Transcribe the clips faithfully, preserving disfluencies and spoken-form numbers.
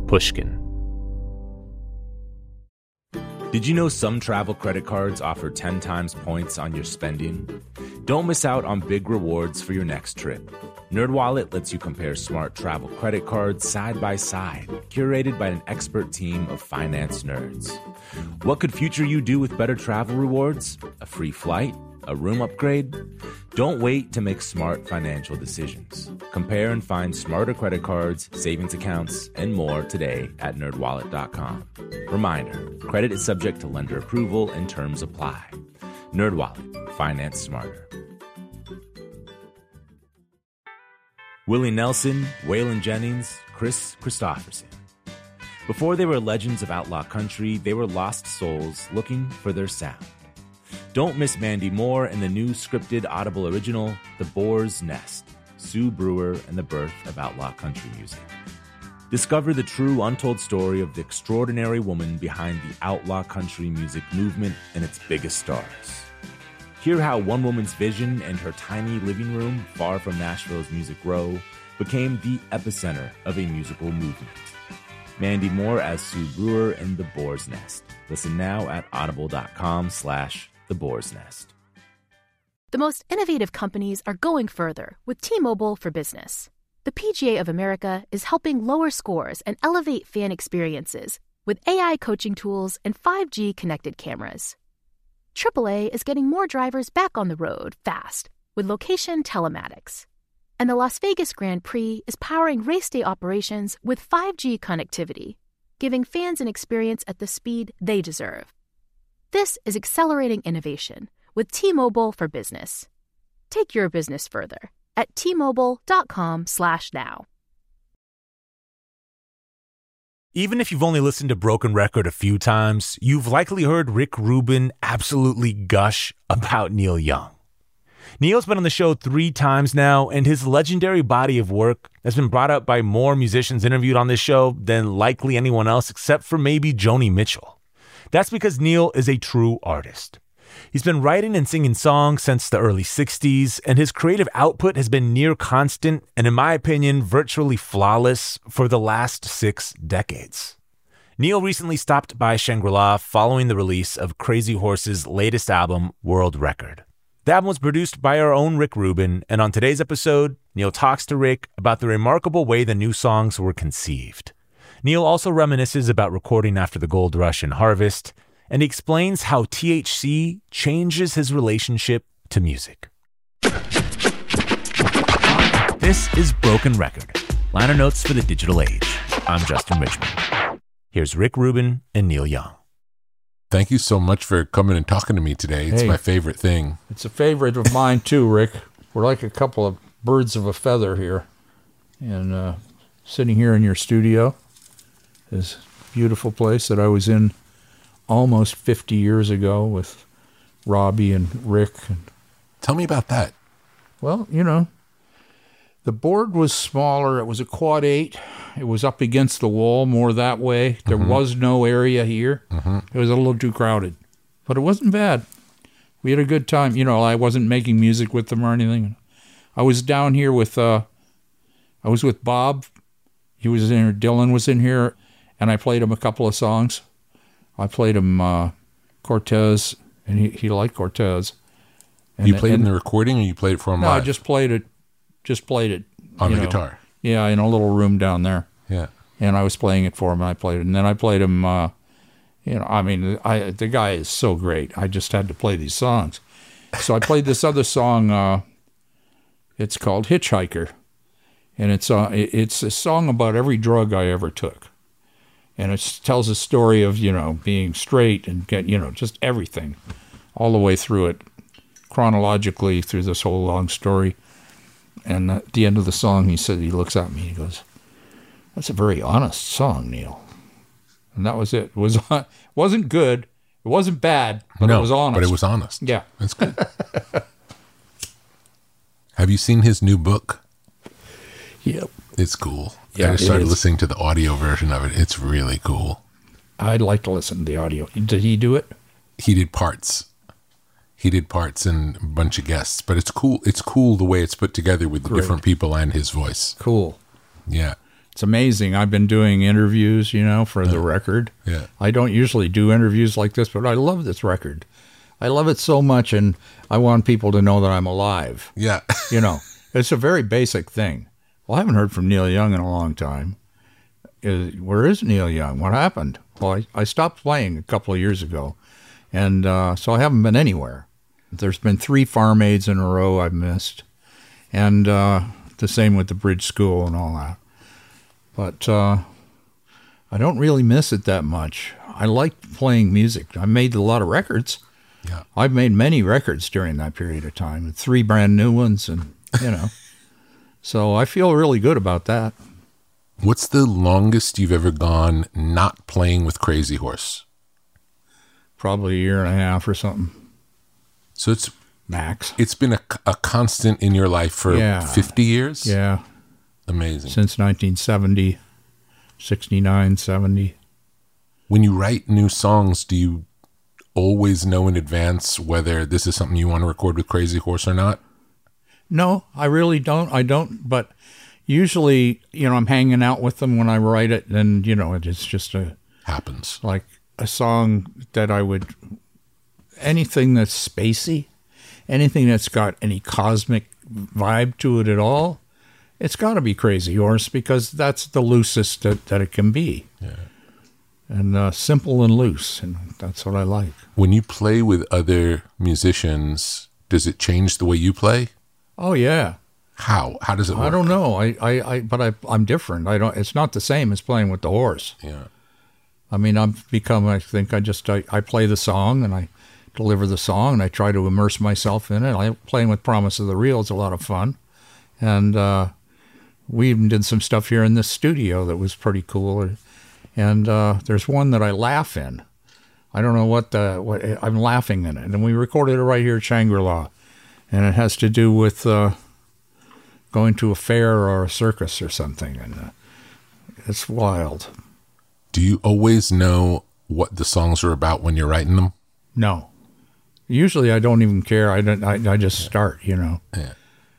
Pushkin. Did you know some travel credit cards offer ten times points on your spending? Don't miss out on big rewards for your next trip. NerdWallet lets you compare smart travel credit cards side by side, curated by an expert team of finance nerds. What could future you do with better travel rewards? A free flight? A room upgrade? Don't wait to make smart financial decisions. Compare and find smarter credit cards, savings accounts, and more today at nerd wallet dot com. Reminder, credit is subject to lender approval and terms apply. NerdWallet, finance smarter. Willie Nelson, Waylon Jennings, Chris Christopherson. Before they were legends of outlaw country, they were lost souls looking for their sound. Don't miss Mandy Moore and the new scripted Audible original, The Boar's Nest, Sue Brewer and the Birth of Outlaw Country Music. Discover the true untold story of the extraordinary woman behind the outlaw country music movement and its biggest stars. Hear how one woman's vision and her tiny living room, far from Nashville's Music Row, became the epicenter of a musical movement. Mandy Moore as Sue Brewer in The Boar's Nest. Listen now at audible.com slash The Boar's Nest. The most innovative companies are going further with T-Mobile for Business. The P G A of America is helping lower scores and elevate fan experiences with A I coaching tools and five G connected cameras. triple A is getting more drivers back on the road fast with location telematics. And the Las Vegas Grand Prix is powering race day operations with five G connectivity, giving fans an experience at the speed they deserve. This is accelerating innovation with T-Mobile for Business. Take your business further at T Mobile dot com slash now. Even if you've only listened to Broken Record a few times, you've likely heard Rick Rubin absolutely gush about Neil Young. Neil's been on the show three times now, and his legendary body of work has been brought up by more musicians interviewed on this show than likely anyone else except for maybe Joni Mitchell. That's because Neil is a true artist. He's been writing and singing songs since the early sixties, and his creative output has been near constant and, in my opinion, virtually flawless for the last six decades. Neil recently stopped by Shangri-La following the release of Crazy Horse's latest album, World Record. The album was produced by our own Rick Rubin, and on today's episode, Neil talks to Rick about the remarkable way the new songs were conceived. Neil also reminisces about recording after the gold rush and harvest, and he explains how T H C changes his relationship to music. This is Broken Record, liner notes for the digital age. I'm Justin Richmond. Here's Rick Rubin and Neil Young. Thank you so much for coming and talking to me today. It's Hey, my favorite thing. It's a favorite of mine too, Rick. We're like a couple of birds of a feather here. And uh, sitting here in your studio, this beautiful place that I was in almost fifty years ago with Robbie and Rick. Tell me about that. Well, you know, the board was smaller. It was a quad eight. It was up against the wall more that way. There mm-hmm. was no area here. Mm-hmm. It was a little too crowded. But it wasn't bad. We had a good time. You know, I wasn't making music with them or anything. I was down here with, uh, I was with Bob. He was in here. Dylan was in here. And I played him a couple of songs. I played him uh, Cortez, and he, he liked Cortez. And, you played and, in the recording, or you played it for him no, live? I just played it. Just played it on the know. guitar. Yeah, in a little room down there. Yeah, and I was playing it for him. And I played it, and then I played him. Uh, you know, I mean, I the guy is so great. I just had to play these songs. So I played this other song. Uh, it's called Hitchhiker, and it's uh, it's a song about every drug I ever took. And it tells a story of, you know, being straight and get, you know, just everything, all the way through it, chronologically through this whole long story. And at the end of the song, he said, he looks at me, he goes, "That's a very honest song, Neil." And that was it. It was, it wasn't good. It wasn't bad, but no, it was honest. But it was honest. Yeah. That's good. Have you seen his new book? Yep. It's cool. Yeah, I just started is. listening to the audio version of it. It's really cool. I'd like to listen to the audio. Did he do it? He did parts. He did parts and a bunch of guests. But it's cool. It's cool the way it's put together with the Great. different people and his voice. Cool. Yeah. It's amazing. I've been doing interviews, you know, for the record. Yeah. I don't usually do interviews like this, but I love this record. I love it so much, and I want people to know that I'm alive. Yeah. You know, it's a very basic thing. Well, I haven't heard from Neil Young in a long time. Is, where is Neil Young? What happened? Well, I, I stopped playing a couple of years ago, and uh, so I haven't been anywhere. There's been three Farm Aids in a row I've missed, and uh, the same with the Bridge School and all that. But uh, I don't really miss it that much. I like playing music. I made a lot of records. Yeah. I've made many records during that period of time, three brand new ones, and, you know. So I feel really good about that. What's the longest you've ever gone not playing with Crazy Horse? Probably a year and a half or something, So it's max. it's been a, a constant in your life for Yeah. fifty years? Yeah, Amazing. since nineteen seventy, sixty-nine, seventy. When you write new songs, do you always know in advance whether this is something you want to record with Crazy Horse or not? No, I really don't. I don't, but usually, you know, I'm hanging out with them when I write it, and, you know, it's just a, Happens. like a song that I would, anything that's spacey, anything that's got any cosmic vibe to it at all, it's got to be Crazy Horse, because that's the loosest that, that it can be. Yeah. And uh, simple and loose, and that's what I like. When you play with other musicians, does it change the way you play? Oh, yeah. How? How does it work? I don't know. I, I, I but I, I'm different. I don't. It's not the same as playing with the horse. Yeah. I mean, I've become. I think I just I, I play the song and I deliver the song and I try to immerse myself in it. I playing with Promise of the Real is a lot of fun, and uh, we even did some stuff here in this studio that was pretty cool. And uh, there's one that I laugh in. I don't know what the what I'm laughing in it, and we recorded it right here at Shangri-La, and it has to do with uh, going to a fair or a circus or something, and uh, it's wild. Do you always know what the songs are about when you're writing them? No, usually I don't even care. I don't. I, I just start, you know. Yeah.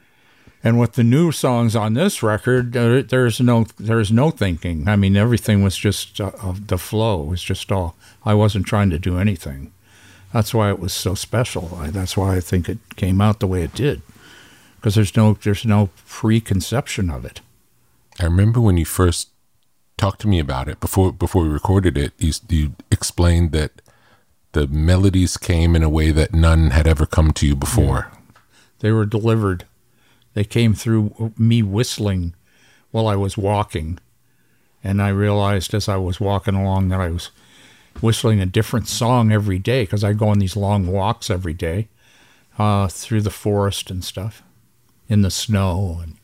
And with the new songs on this record, there, there's no there's no thinking. I mean, everything was just uh, the flow. It was just all. I wasn't trying to do anything. That's why it was so special. I, that's why I think it came out the way it did, because there's no there's no preconception of it. I remember when you first talked to me about it before before we recorded it. You, you explained that the melodies came in a way that none had ever come to you before. Yeah. They were delivered. They came through me whistling while I was walking, and I realized as I was walking along that I was whistling a different song every day, because I go on these long walks every day uh, through the forest and stuff, in the snow, and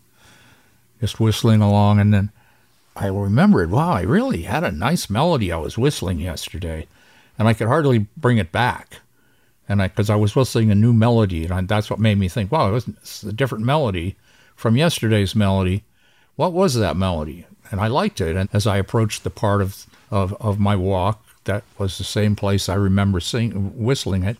just whistling along. And then I remembered, wow, I really had a nice melody I was whistling yesterday, and I could hardly bring it back. And I, because I was whistling a new melody, and I, that's what made me think, wow, it was it's a different melody from yesterday's melody. What was that melody? And I liked it. And as I approached the part of, of, of my walk that was the same place I remember sing, whistling it,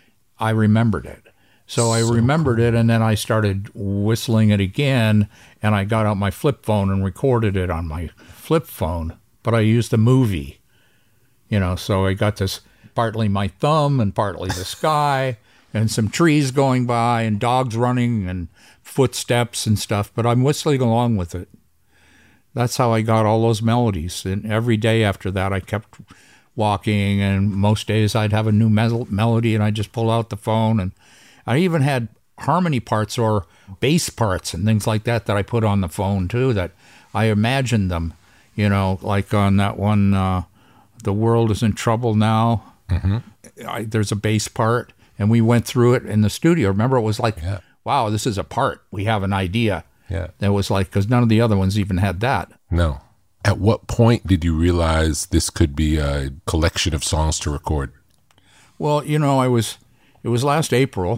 I remembered it. So I So remembered it, and then I started whistling it again, and I got out my flip phone and recorded it on my flip phone. But I used a movie, you know, so I got this partly my thumb and partly the sky and some trees going by and dogs running and footsteps and stuff, but I'm whistling along with it. That's how I got all those melodies. And every day after that, I kept walking, and most days I'd have a new mel- melody, and I'd just pull out the phone. And I even had harmony parts or bass parts and things like that that I put on the phone too, that I imagined them, you know, like on that one, uh, The World Is in Trouble Now. Mm-hmm. I, there's a bass part, and we went through it in the studio. Remember, it was like, Yeah. wow, this is a part. We have an idea. Yeah. It was like, because none of the other ones even had that. No. At what point did you realize this could be a collection of songs to record? Well, you know, I was, it was last April,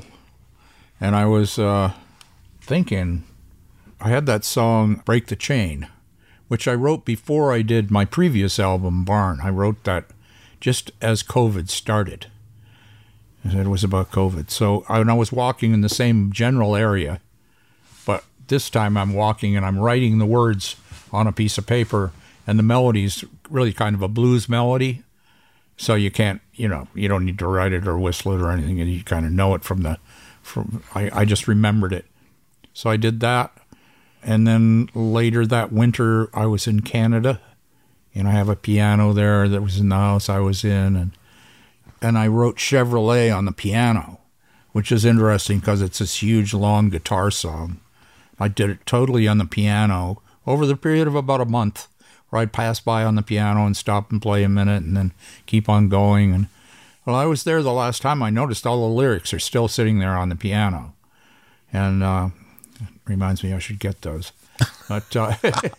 and I was uh, thinking, I had that song, Break the Chain, which I wrote before I did my previous album, Barn. I wrote that just as COVID started. It was about COVID. So I, and I was walking in the same general area, but this time I'm walking and I'm writing the words on a piece of paper, and the melody's really kind of a blues melody. So you can't, you know, you don't need to write it or whistle it or anything. You kind of know it from the, from, I, I just remembered it. So I did that. And then later that winter, I was in Canada, and I have a piano there that was in the house I was in. And, and I wrote Chevrolet on the piano, which is interesting because it's this huge, long guitar song. I did it totally on the piano over the period of about a month, where I'd pass by on the piano and stop and play a minute and then keep on going. And well, I was there the last time. I noticed all the lyrics are still sitting there on the piano. And uh, it reminds me I should get those. But uh,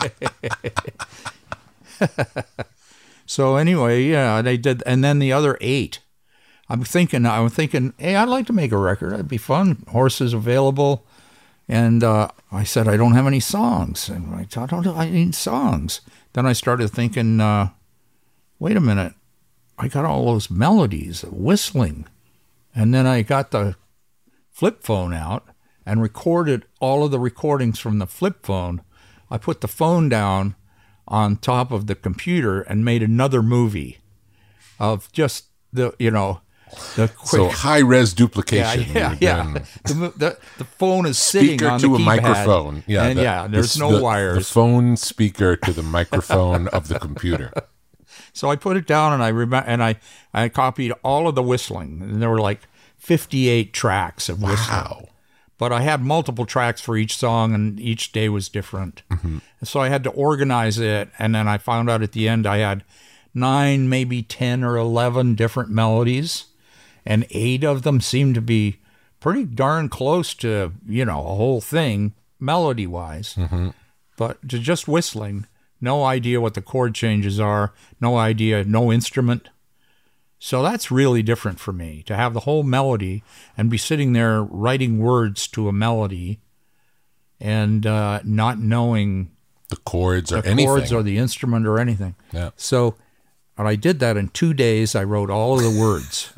so anyway, yeah, they did. And then the other eight, I'm thinking, I'm thinking, hey, I'd like to make a record. It'd be fun. Horses available. And uh, I said, I don't have any songs. And I thought, I don't I need songs. Then I started thinking, uh, wait a minute, I got all those melodies, whistling. And then I got the flip phone out and recorded all of the recordings from the flip phone. I put the phone down on top of the computer and made another movie of just the, you know, the quick. So high-res duplication. Yeah, yeah, yeah. The, the, the phone is sitting speaker on to the a keypad, microphone. Yeah, and the, yeah, there's the, no the, wires. The phone speaker to the microphone of the computer. So I put it down, and I rem- and I, I copied all of the whistling, and there were like fifty-eight tracks of whistling. Wow. But I had multiple tracks for each song, and each day was different. Mm-hmm. So I had to organize it, and then I found out at the end I had nine, maybe ten or eleven different melodies, and eight of them seemed to be pretty darn close to, you know, a whole thing, melody-wise. Mm-hmm. But to just whistling, no idea what the chord changes are, no idea, no instrument. So that's really different for me, to have the whole melody and be sitting there writing words to a melody and uh, not knowing the chords or the anything. chords or the instrument or anything. Yeah. So and I did that in two days. I wrote all of the words.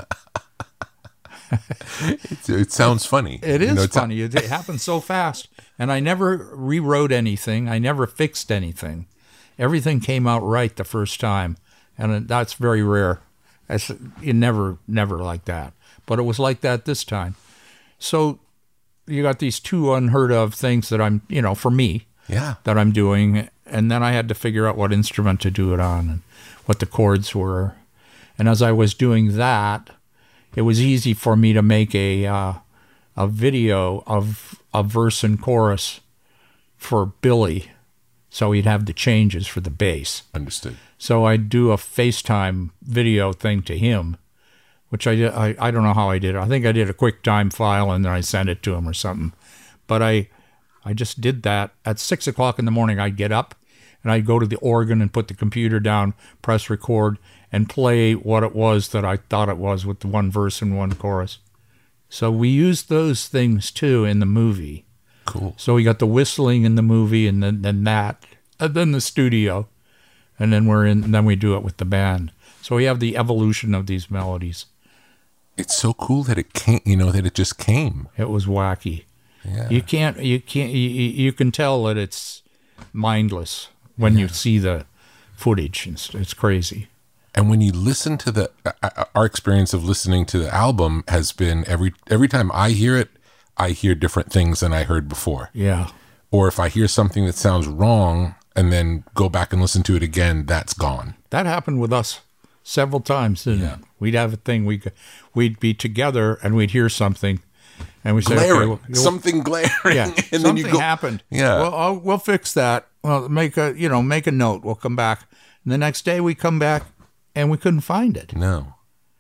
it, it sounds funny. It is you know, funny. It, it happened so fast. And I never rewrote anything. I never fixed anything. Everything came out right the first time. And that's very rare. It's, you never, never like that. But it was like that this time. So you got these two unheard of things that I'm, you know, for me, yeah, that I'm doing. And then I had to figure out what instrument to do it on and what the chords were. And as I was doing that, it was easy for me to make a uh, a video of a verse and chorus for Billy, so he'd have the changes for the bass. Understood. So I'd do a FaceTime video thing to him, which I, did, I I don't know how I did it. I think I did a QuickTime file and then I sent it to him or something. But I I just did that. At six o'clock in the morning, I'd get up and I'd go to the organ and put the computer down, press record, and play what it was that I thought it was with the one verse and one chorus. So we used those things too in the movie. Cool. So we got the whistling in the movie, and then, then that, and then the studio, and then we're in. And then we do it with the band. So we have the evolution of these melodies. It's so cool that it came. You know that it just came. It was wacky. Yeah. You can't. You can't. You, you can tell that it's mindless when yeah. you see the footage. It's, it's crazy. And when you listen to the, uh, our experience of listening to the album has been every every time I hear it, I hear different things than I heard before. Yeah. Or if I hear something that sounds wrong and then go back and listen to it again, that's gone. That happened with us several times, didn't yeah. it? We'd have a thing, we we'd be together and we'd hear something, and we say, glaring, okay, well, something glaring, yeah, and something then you go, happened. Yeah, well, I'll, we'll fix that. Well, make a you know make a note. We'll come back. And the next day we come back, and we couldn't find it. No.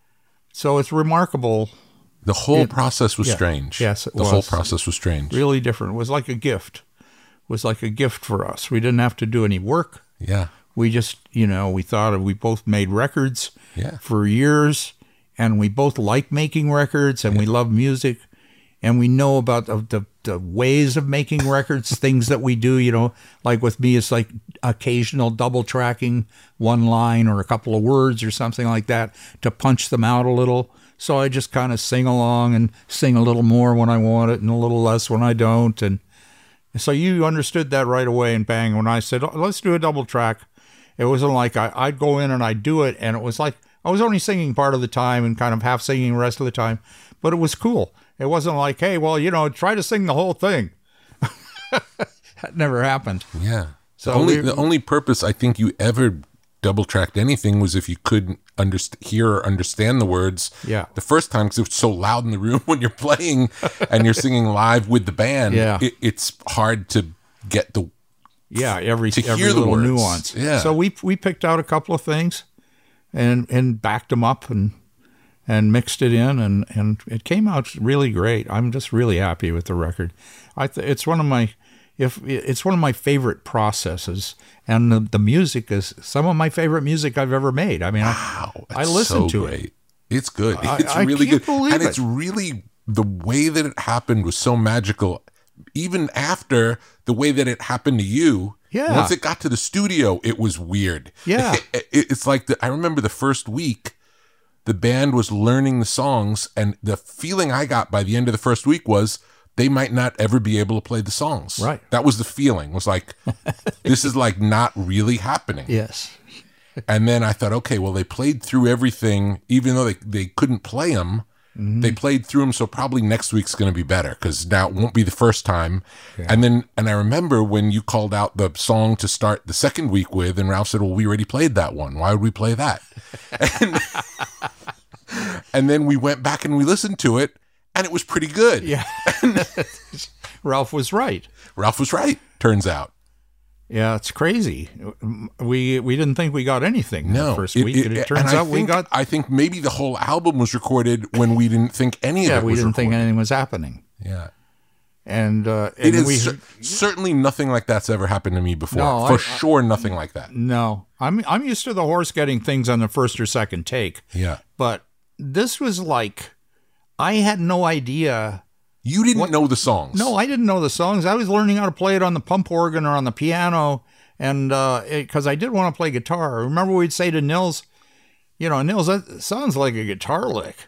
So it's remarkable. The whole it, process was yeah, strange. Yes, it the was. whole process was strange. Really different. It was like a gift. It was like a gift for us. We didn't have to do any work. Yeah. We just, you know, we thought we both made records yeah. for years, and we both like making records, and yeah. we love music, and we know about the, the, the ways of making records, things that we do, you know, like with me, it's like occasional double tracking one line or a couple of words or something like that to punch them out a little. So I just kind of sing along and sing a little more when I want it and a little less when I don't. And So you understood that right away, and bang, when I said, let's do a double track, it wasn't like I, I'd go in and I'd do it, and it was like I was only singing part of the time and kind of half singing the rest of the time, but it was cool. It wasn't like, hey, well, you know, try to sing the whole thing. That never happened. Yeah. So the only we- the only purpose I think you ever double tracked anything was if you couldn't underst- hear or understand the words Yeah. the first time, because it was so loud in the room when you're playing and you're singing live with the band. Yeah. It, it's hard to get the Yeah, every To every hear the little words. nuance. Yeah. So we we picked out a couple of things, and and backed them up and and mixed it in, and and it came out really great. I'm just really happy with the record. I th- it's one of my if it's one of my favorite processes, and the, the music is some of my favorite music I've ever made. I mean, wow. I, I that's listen so to great. it. It's good. I- It's I really can't good, believe and it. it's really the way that it happened was so magical. Even after the way that it happened to you, Yeah. once it got to the studio, it was weird. Yeah. It- it- it's like the, I remember the first week, the band was learning the songs, and the feeling I got by the end of the first week was they might not ever be able to play the songs. Right. That was the feeling. Was like, this is like not really happening. Yes. And then I thought, okay, well, they played through everything, even though they, they couldn't play them. Mm-hmm. They played through them, so probably next week's going to be better because now it won't be the first time. And then, and I remember when you called out the song to start the second week with, and Ralph said, "Well, we already played that one. Why would we play that?" and, and then we went back and we listened to it, and it was pretty good. Yeah. Ralph was right. Ralph was right. Turns out, Yeah, it's crazy. We we didn't think we got anything no. the first week, and it turns and I out we think- got. I think maybe the whole album was recorded when we didn't think any of Yeah, it we was didn't think recorded. anything was happening, Yeah. and uh, It and is we cer- certainly nothing like that's ever happened to me before. No, For I- sure, nothing like that. no. I'm I'm used to the horse getting things on the first or second take, Yeah. but this was like I had no idea. You didn't What- know the songs. No, I didn't know the songs. I was learning how to play it on the pump organ or on the piano, and because I did want to play guitar. Remember, we'd say to Nils, you know, Nils, that sounds like a guitar lick,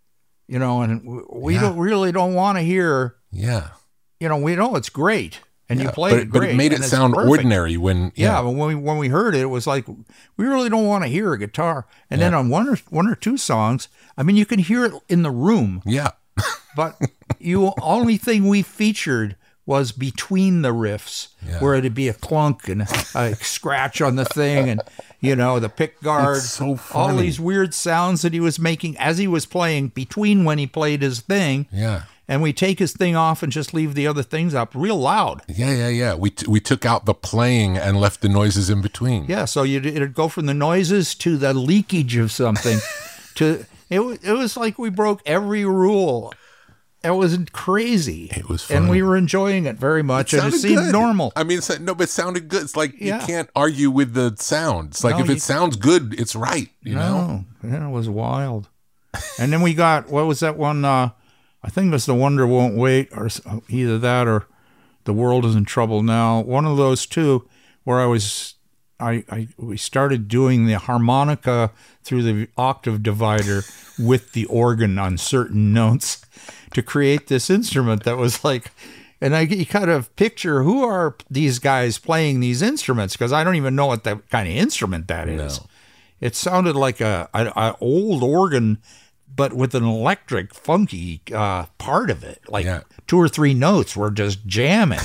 you know, and we- we Yeah. don't really don't want to hear. Yeah. You know, we know it's great, and you Yeah, played but, it but great. it made it and it's sound perfect. ordinary when. Yeah, Yeah. but when we when we heard it, it was like we really don't want to hear a guitar. And then Yeah. on one or one or two songs, I mean, you can hear it in the room, Yeah. but you only thing we featured was between the riffs, Yeah. where it'd be a clunk and a scratch on the thing, and you know the pick guard, It's so all funny. these weird sounds that he was making as he was playing between when he played his thing. Yeah. And we take his thing off and just leave the other things up real loud. Yeah. Yeah. Yeah. We t- we took out the playing and left the noises in between. Yeah, so you'd, it'd go from the noises to the leakage of something. to it, wa- it was like we broke every rule. It was crazy. It was and fun. we were enjoying it very much, and it sounded seemed good. normal. I mean, it's, no, but it sounded good. It's like Yeah. you can't argue with the sound. It's like No, if you- it sounds good, it's right. You know. No, yeah, it was wild. And then we got what was that one? Uh, I think it was The Wonder Won't Wait, or s- either that or The World Is in Trouble Now. One of those two, where I was, I, I we started doing the harmonica through the octave divider with the organ on certain notes to create this instrument that was like. And I you kind of picture who are these guys playing these instruments, because I don't even know what that kind of instrument that is. No. It sounded like a, a, a old organ, but with an electric, funky uh, part of it. Like Yeah. two or three notes were just jamming.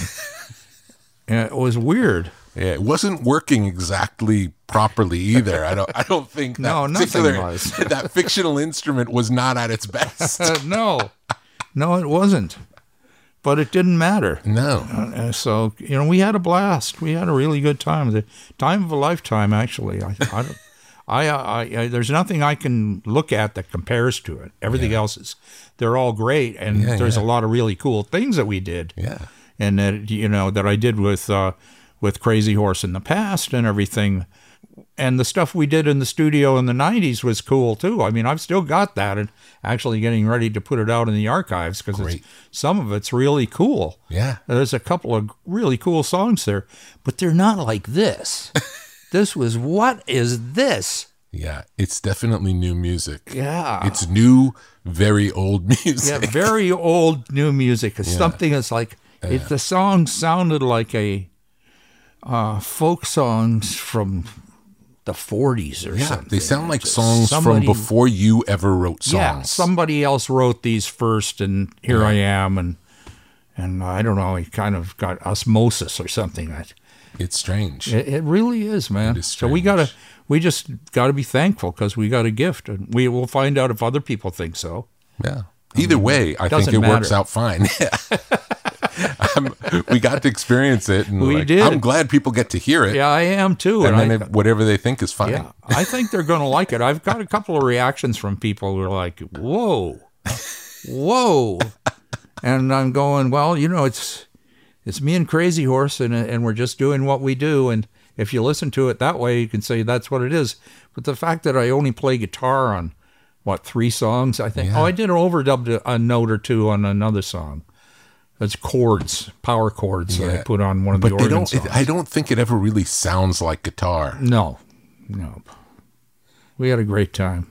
And it was weird. Yeah, it wasn't working exactly properly either. I don't. I don't think that No, nothing particular was. that fictional instrument was not at its best. Uh, no, no, it wasn't. But it didn't matter. No. Uh, so you know, we had a blast. We had a really good time. The time of a lifetime, actually. I, I, don't- I, I, I there's nothing I can look at that compares to it. Everything else is, they're all great, and Yeah, there's yeah. a lot of really cool things that we did. Yeah. And that you know that I did with uh, with Crazy Horse in the past and everything. And the stuff we did in the studio in the nineties was cool too. I mean, I've still got that, and actually getting ready to put it out in the archives because Great. some of it's really cool. Yeah. There's a couple of really cool songs there, but they're not like this. This was, what is this? Yeah. It's definitely new music. Yeah. It's new, very old music. Yeah, very old new music. It's Yeah. something that's like, It, the song sounded like a uh, folk songs from the forties or Yeah, something. they sound like Just songs somebody- from before you ever wrote songs. Yeah, somebody else wrote these first, and here Yeah. I am, and and I don't know, it kind of got osmosis or something. It, It's strange. it, it really is, man. It is so we strange. gotta, we just gotta be thankful because we got a gift, and we will find out if other people think so. Yeah. Either way, I think doesn't it works matter. out fine. I'm, we got to experience it. And We like, did. I'm glad people get to hear it. Yeah, I am too. And, And, then I, if, whatever they think is fine. yeah, I think they're going to like it. I've got a couple of reactions from people who are like, "Whoa, whoa," and I'm going, "Well, you know, it's it's me and Crazy Horse, and and we're just doing what we do. And if you listen to it that way, you can say that's what it is. But the fact that I only play guitar on what three songs, I think. Yeah. Oh, I did overdub a, a note or two on another song. That's chords, power chords that I Yeah. put on one of But the they organ don't. songs. It, I don't think it ever really sounds like guitar. No, no. We had a great time.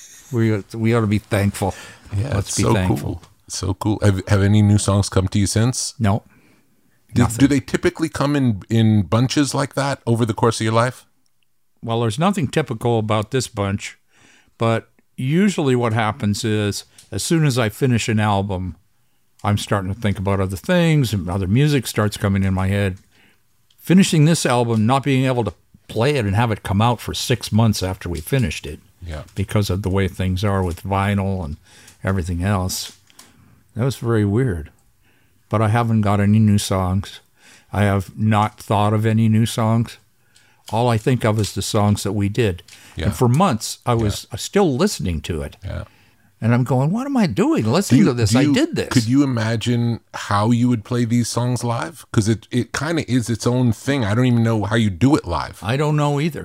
we we ought to be thankful. Yeah, Let's it's be so thankful. cool. So cool. Have, have any new songs come to you since? No, Do, nothing. do they typically come in in bunches like that over the course of your life? Well, there's nothing typical about this bunch, but usually what happens is as soon as I finish an album, I'm starting to think about other things and other music starts coming in my head. Finishing this album, not being able to play it and have it come out for six months after we finished it Yeah. because of the way things are with vinyl and everything else, that was very weird. But I haven't got any new songs. I have not thought of any new songs. All I think of is the songs that we did. Yeah. And for months, I was still listening to it. Yeah. And I'm going, what am I doing listening to this? do I you- did this. Could you imagine how you would play these songs live? Because it, it kind of is its own thing. I don't even know how you do it live. I don't know either.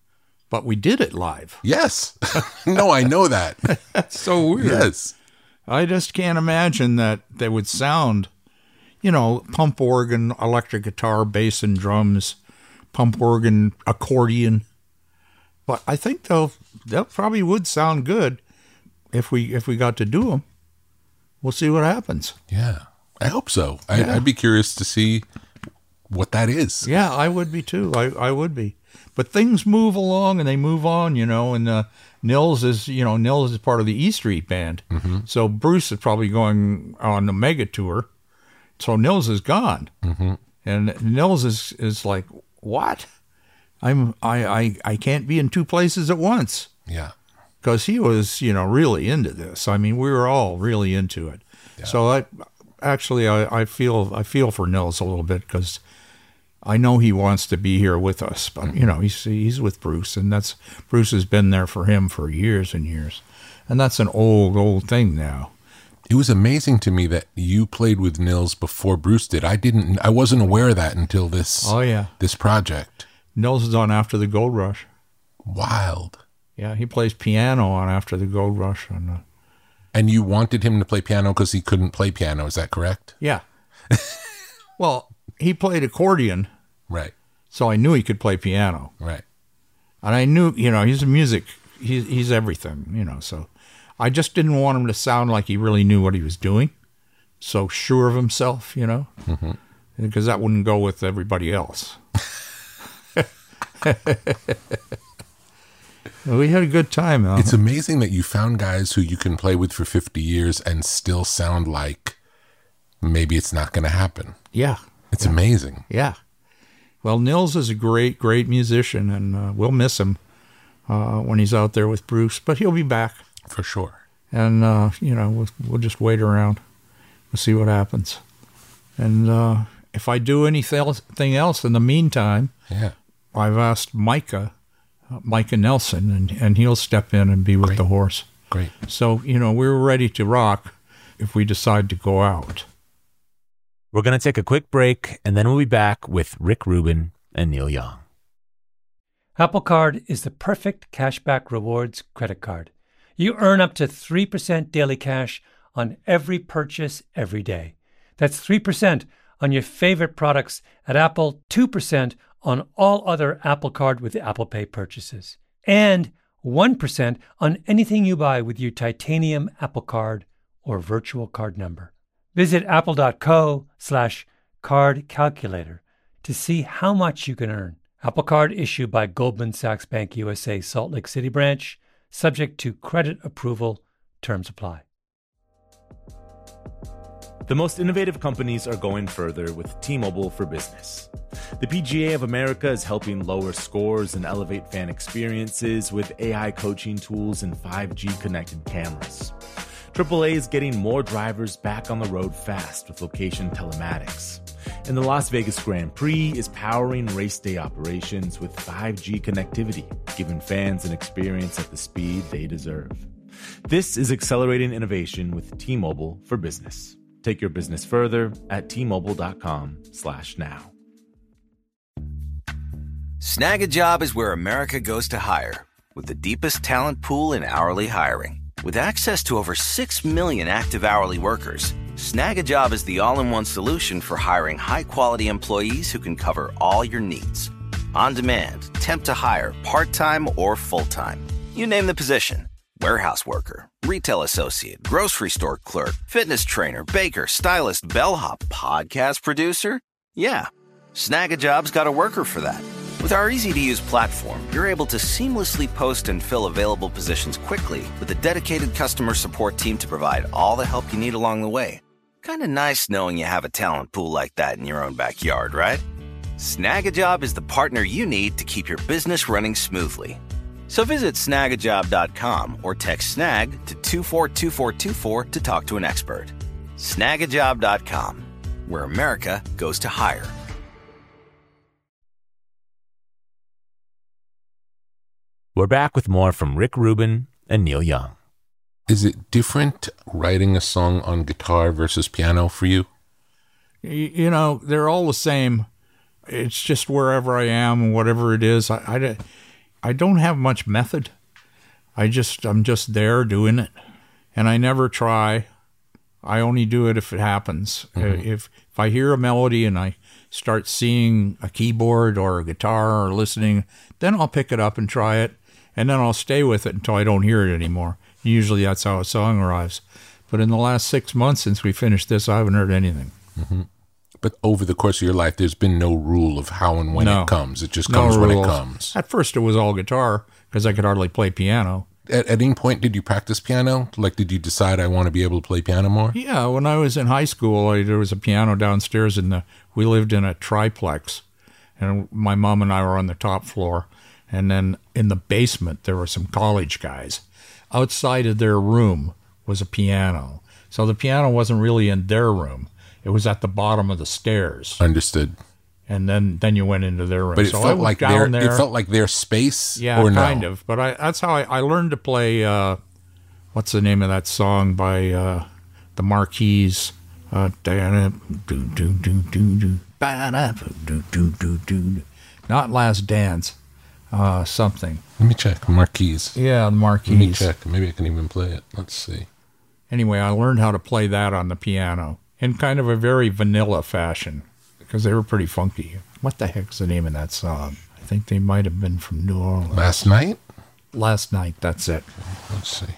But we did it live. Yes. No, I know that. That's so weird. Yes. I just can't imagine that they would sound, you know, pump organ, electric guitar, bass and drums, pump organ, accordion. But I think they'll they probably would sound good if we if we got to do them. We'll see what happens. Yeah. I hope so. I, Yeah. I'd be curious to see what that is. Yeah, I would be too. I, I would be. But things move along and they move on, you know, and uh, Nils is, you know, Nils is part of the E Street Band. Mm-hmm. So Bruce is probably going on the mega tour. So Nils is gone. Mm-hmm. And Nils is, is like, what? I'm I, I, I can't be in two places at once. Yeah. Because he was, you know, really into this. I mean, we were all really into it. So I actually I, I feel I feel for Nils a little bit because I know he wants to be here with us, but you know he's he's with Bruce, and that's Bruce has been there for him for years and years, and that's an old old thing now. It was amazing to me that you played with Nils before Bruce did. I didn't. I wasn't aware of that until this. Oh yeah, This project. Nils is on After the Gold Rush. Wild. Yeah, he plays piano on After the Gold Rush. And uh, And you wanted him to play piano because he couldn't play piano. Is that correct? yeah, well, he played accordion, Right. so I knew he could play piano. Right. And I knew, you know, he's a music, he's, he's everything, you know, so I just didn't want him to sound like he really knew what he was doing, so sure of himself, you know, mm-hmm. because that wouldn't go with everybody else. We had a good time, though. It's amazing that you found guys who you can play with for fifty years and still sound like maybe it's not going to happen. Yeah, It's amazing. yeah. Well, Nils is a great, great musician, and uh, we'll miss him uh, when he's out there with Bruce, but he'll be back. For sure. And, uh, you know, we'll, we'll just wait around. We'll see what happens. And uh, if I do anything else in the meantime, Yeah. I've asked Micah, uh, Micah Nelson, and, and he'll step in and be with Great. the horse. Great. So, you know, we're ready to rock if we decide to go out. We're going to take a quick break, and then we'll be back with Rick Rubin and Neil Young. Apple Card is the perfect cashback rewards credit card. You earn up to three percent daily cash on every purchase every day. That's three percent on your favorite products at Apple, two percent on all other Apple Card with Apple Pay purchases, and one percent on anything you buy with your titanium Apple Card or virtual card number. Visit apple.co slash Card Calculator to see how much you can earn. Apple Card issued by Goldman Sachs Bank U S A Salt Lake City branch, subject to credit approval. Terms apply. The most innovative companies are going further with T-Mobile for Business. The P G A of America is helping lower scores and elevate fan experiences with A I coaching tools and five G connected cameras. triple A is getting more drivers back on the road fast with location telematics. And the Las Vegas Grand Prix is powering race day operations with five G connectivity, giving fans an experience at the speed they deserve. This is accelerating innovation with T-Mobile for Business. Take your business further at T-Mobile.com slash now. Snag a Job is where America goes to hire, with the deepest talent pool in hourly hiring. With access to over six million active hourly workers, Snag a Job is the all-in-one solution for hiring high-quality employees who can cover all your needs. On demand, temp to hire, part-time or full-time. You name the position. Warehouse worker, retail associate, grocery store clerk, fitness trainer, baker, stylist, bellhop, podcast producer. Yeah, Snag a Job's got a worker for that. With our easy-to-use platform, you're able to seamlessly post and fill available positions quickly with a dedicated customer support team to provide all the help you need along the way. Kind of nice knowing you have a talent pool like that in your own backyard, right? Snag a Job is the partner you need to keep your business running smoothly. So visit snag a job dot com or text snag to two four two four two four to talk to an expert. snag a job dot com, where America goes to hire. We're back with more from Rick Rubin and Neil Young. Is it different writing a song on guitar versus piano for you? You know, they're all the same. It's just wherever I am, whatever it is. I, I, I don't have much method. I just, I'm just there doing it. And I never try. I only do it if it happens. Mm-hmm. If, if I hear a melody and I start seeing a keyboard or a guitar or listening, then I'll pick it up and try it. And then I'll stay with it until I don't hear it anymore. Usually that's how a song arrives. But in the last six months since we finished this, I haven't heard anything. Mm-hmm. But over the course of your life, there's been no rule of how and when no. it comes. It just no comes rules. when it comes. At first it was all guitar because I could hardly play piano. At, at any point, did you practice piano? Like, did you decide I want to be able to play piano more? Yeah, when I was in high school, I, there was a piano downstairs in the, we lived in a triplex. And my mom and I were on the top floor. And then in the basement, there were some college guys. Outside of their room was a piano. So the piano wasn't really in their room. It was at the bottom of the stairs. Understood. And then, then you went into their room. But it so felt I went like down their, there. it felt like their space. Yeah, or no? kind of. But I, that's how I, I learned to play. Uh, what's the name of that song by uh, the Marquis? Uh, Not Last Dance. Uh, something. Let me check. Marquis. Yeah, the Marquis. Let me check. Maybe I can even play it. Let's see. Anyway, I learned how to play that on the piano in kind of a very vanilla fashion because they were pretty funky. What the heck's the name of that song? I think they might have been from New Orleans. Last Night? Last Night, that's it. Let's see.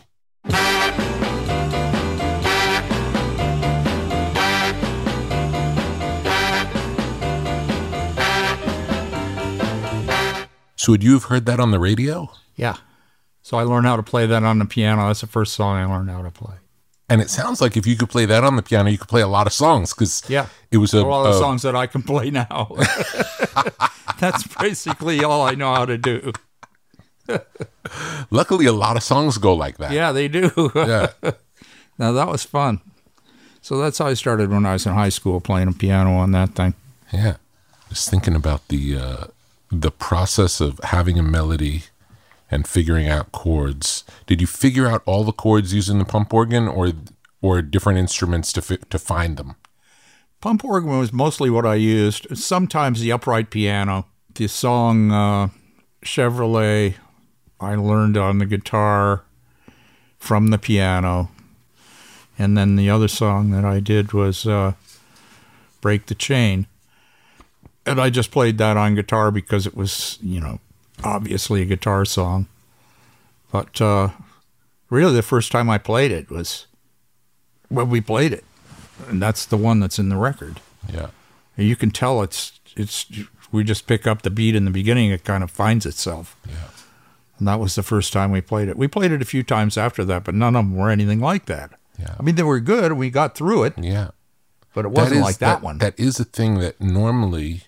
So would you have heard that on the radio? Yeah. So I learned how to play that on the piano. That's the first song I learned how to play. And it sounds like if you could play that on the piano, you could play a lot of songs because yeah, it was a, a lot of a, songs that I can play now. That's basically all I know how to do. Luckily, a lot of songs go like that. Yeah, they do. Yeah. Now, that was fun. So that's how I started when I was in high school, playing a piano on that thing. Yeah. Just thinking about the uh, the process of having a melody and figuring out chords. Did you figure out all the chords using the pump organ or or different instruments to fi- to find them? Pump organ was mostly what I used. Sometimes the upright piano. The song uh, Chevrolet, I learned on the guitar from the piano. And then the other song that I did was uh, Break the Chain. And I just played that on guitar because it was, you know, obviously a guitar song. But uh, really the first time I played it was when we played it. And that's the one that's in the record. Yeah. And you can tell it's it's we just pick up the beat in the beginning. It kind of finds itself. Yeah. And that was the first time we played it. We played it a few times after that, but none of them were anything like that. Yeah. I mean, they were good. We got through it, Yeah. but it wasn't is- like that, one. That is a thing that normally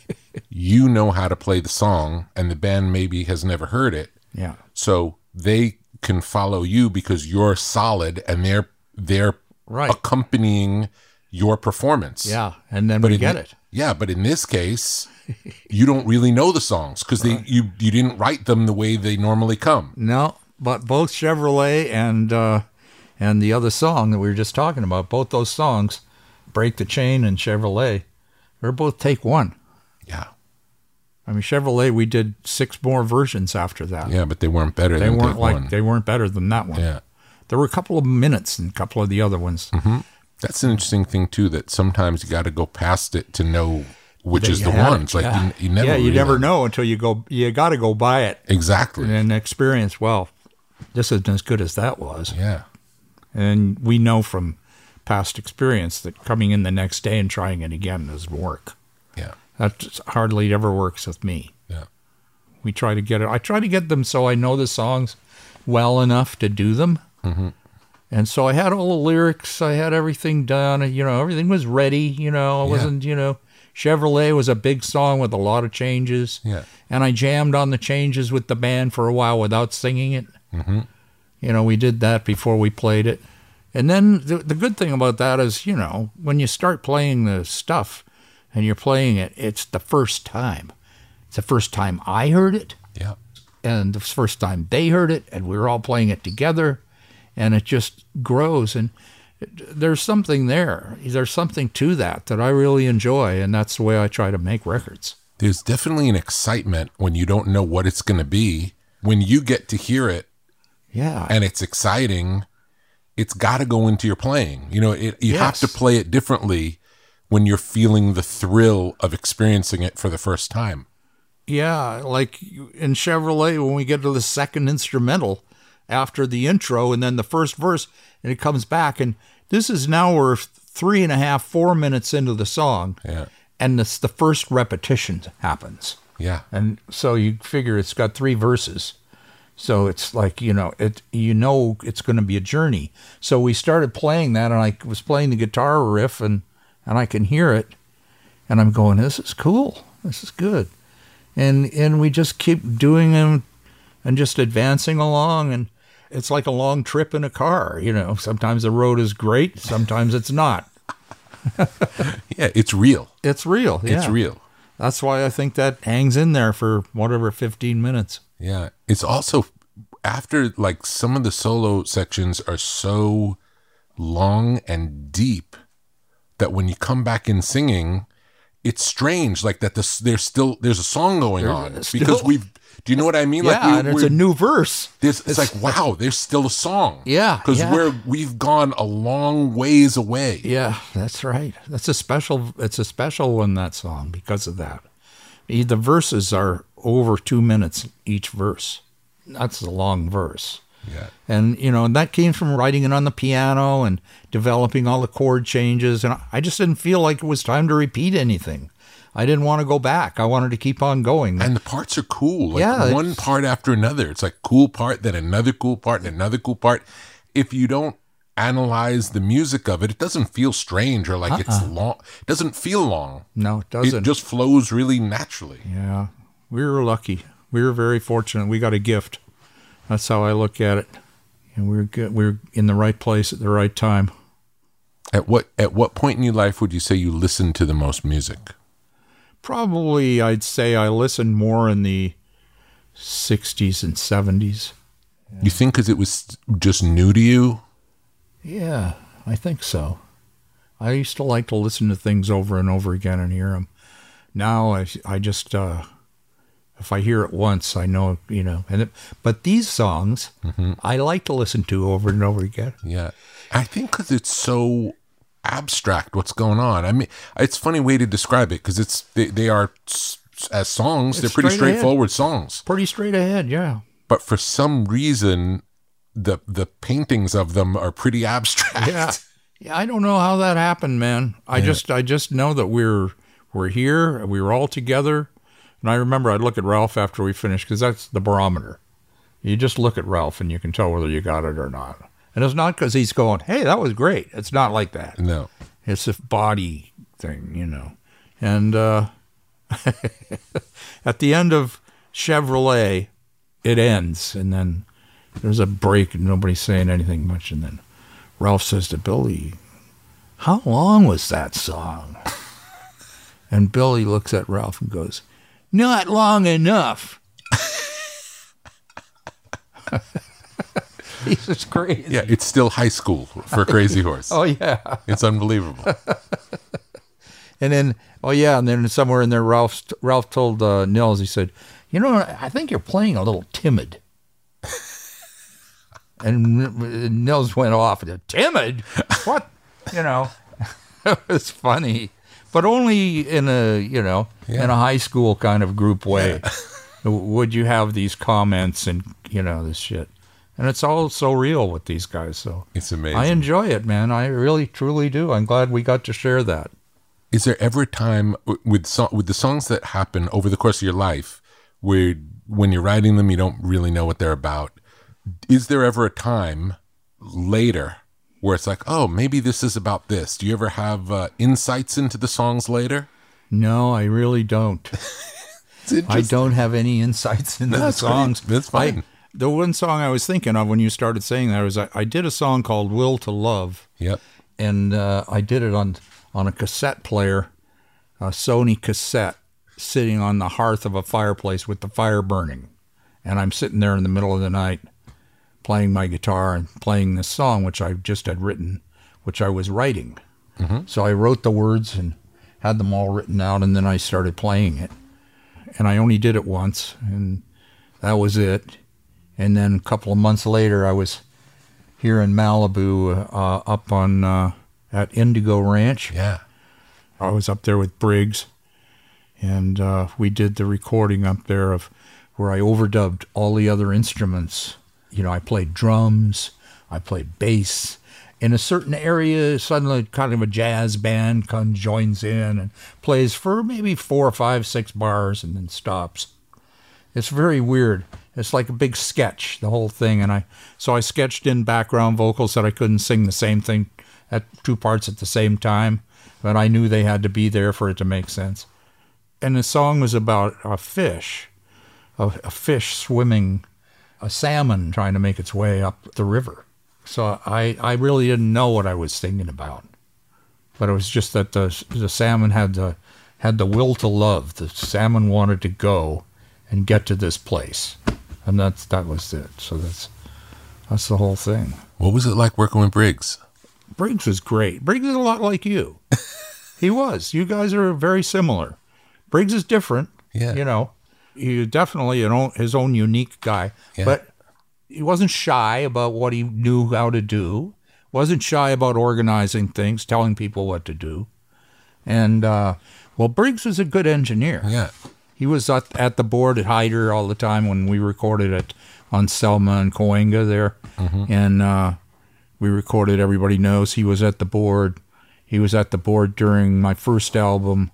you know how to play the song and the band maybe has never heard it. Yeah. So they can follow you because you're solid and they're they're Right. accompanying your performance. Yeah. And then But we in get thi- it. Yeah, but in this case, you don't really know the songs because they you you didn't write them the way they normally come. No, but both Chevrolet and uh, and the other song that we were just talking about, both those songs, Break the Chain and Chevrolet, they're both take one. Yeah. I mean, Chevrolet, we did six more versions after that. Yeah, but they weren't better They than weren't Take like One. they weren't better than that one. Yeah. There were a couple of minutes in a couple of the other ones. That's an interesting thing too. That sometimes you got to go past it to know which That is you the had it, ones. Like yeah. you, you never. yeah, you really- never know until you go. You got to go by it exactly. and experience. Well, this isn't as good as that was, Yeah. and we know from past experience that coming in the next day and trying it again doesn't work. Yeah. That hardly ever works with me. Yeah. We try to get it. I try to get them so I know the songs well enough to do them. Mm-hmm. And so I had all the lyrics. I had everything done. You know, everything was ready. You know, I Yeah. wasn't, you know, Chevrolet was a big song with a lot of changes. Yeah. And I jammed on the changes with the band for a while without singing it. Mm-hmm. You know, we did that before we played it. And then the, the good thing about that is, you know, when you start playing the stuff and you're playing it, it's the first time. It's the first time I heard it, Yeah. and the first time they heard it, and we were all playing it together, and it just grows. And it, there's something there. There's something to that that I really enjoy, and that's the way I try to make records. There's definitely an excitement when you don't know what it's going to be. When you get to hear it Yeah. and it's exciting, it's got to go into your playing. You know, it, you have Yes. to play it differently when you're feeling the thrill of experiencing it for the first time. Yeah, like in Chevrolet, when we get to the second instrumental after the intro and then the first verse, and it comes back, and this is now we're three and a half, four minutes into the song, Yeah. and this, the first repetition happens. Yeah. And so you figure it's got three verses. So it's like, you know, it you know it's going to be a journey. So we started playing that, and I was playing the guitar riff, and, and I can hear it, and I'm going, this is cool. This is good. And and we just keep doing them and just advancing along, and it's like a long trip in a car. You know, sometimes the road is great, sometimes it's not. Yeah. It's real. It's real. It's yeah. real. That's why I think that hangs in there for whatever fifteen minutes. Yeah. It's also after like some of the solo sections are so long and deep that when you come back in singing, it's strange like that this there's still there's a song going on still- because we've do you know what I mean? Yeah, like we, and it's we're- a new verse. This, it's, like, wow, there's still a song. Yeah, Because yeah. we're, we've gone a long ways away. Yeah, that's right. That's a special. It's a special one, that song, because of that. The verses are over two minutes each verse. That's a long verse. Yeah. And, you know, and that came from writing it on the piano and developing all the chord changes. And I just didn't feel like it was time to repeat anything. I didn't want to go back. I wanted to keep on going. And the parts are cool. Like Yeah, one it's- part after another. It's like cool part, then another cool part, and another cool part. If you don't analyze the music of it, it doesn't feel strange or like it's long. It doesn't feel long. No, it doesn't. It just flows really naturally. Yeah, we were lucky. We were very fortunate. We got a gift. That's how I look at it. And we we're good. We we're in the right place at the right time. At what at what point in your life would you say you listened to the most music? Probably, I'd say I listened more in the sixties and seventies. You think because it was just new to you? Yeah, I think so. I used to like to listen to things over and over again and hear them. Now I, I just, uh, if I hear it once, I know, you know. And it, but these songs, I like to listen to over and over again. Yeah. I think because it's so abstract what's going on. I mean, it's a funny way to describe it because it's they, they are, s- as songs, It's they're pretty straight ahead. straightforward songs. Pretty straight ahead, yeah. But for some reason, the the paintings of them are pretty abstract. Yeah. Yeah, I don't know how that happened, man. I just I just know that we're we're here. We were all together. And I remember I'd look at Ralph after we finished, because that's the barometer. You just look at Ralph and you can tell whether you got it or not. And it's not because he's going, hey, that was great. It's not like that. No. It's a body thing, you know. And uh, at the end of Chevrolet, it ends. And then there's a break and nobody's saying anything much. And then Ralph says to Billy, how long was that song? And Billy looks at Ralph and goes, not long enough. He's just crazy. Yeah, it's still high school for Crazy Horse. Oh, yeah. It's unbelievable. And then, oh, yeah, and then somewhere in there, Ralph, Ralph told uh, Nils, he said, you know, I think you're playing a little timid. And Nils went off. Timid? What? You know, it was funny. But only in a, you know, yeah. in a high school kind of group way yeah. would you have these comments and, you know, this shit. And it's all so real with these guys. So it's amazing. I enjoy it, man. I really, truly do. I'm glad we got to share that. Is there ever a time with so- with the songs that happen over the course of your life where when you're writing them, you don't really know what they're about? Is there ever a time later where it's like, oh, maybe this is about this? Do you ever have uh, insights into the songs later? No, I really don't. I don't have any insights into That's the songs. Great. That's fine. I, the one song I was thinking of when you started saying that was I, I did a song called Will to Love. Yep. And uh, I did it on, on a cassette player, a Sony cassette, sitting on the hearth of a fireplace with the fire burning. And I'm sitting there in the middle of the night playing my guitar and playing this song, which I just had written, which I was writing. Mm-hmm. So I wrote the words and had them all written out, and then I started playing it. And I only did it once, and that was it. And then a couple of months later, I was here in Malibu, uh, up on uh, at Indigo Ranch. Yeah. I was up there with Briggs, and uh, we did the recording up there of where I overdubbed all the other instruments. You know, I played drums, I played bass. In a certain area, suddenly kind of a jazz band comes, joins in and plays for maybe four or five, six bars and then stops. It's very weird. It's like a big sketch, the whole thing. And I so I sketched in background vocals that I couldn't sing the same thing at two parts at the same time, but I knew they had to be there for it to make sense. And the song was about a fish, a, a fish swimming, a salmon trying to make its way up the river. So I, I really didn't know what I was thinking about. But it was just that the the salmon had the had the will to love. The salmon wanted to go and get to this place. And that's that was it. So that's that's the whole thing. What was it like working with Briggs? Briggs was great. Briggs is a lot like you. He was. You guys are very similar. Briggs is different. Yeah. You know, he definitely an own, his own unique guy. Yeah. But he wasn't shy about what he knew how to do. Wasn't shy about organizing things, telling people what to do. And, uh, well, Briggs was a good engineer. Yeah. He was at, at the board at Hyder all the time when we recorded it on Selma and Cahuenga there. Mm-hmm. And uh, we recorded Everybody Knows. He was at the board. He was at the board during my first album.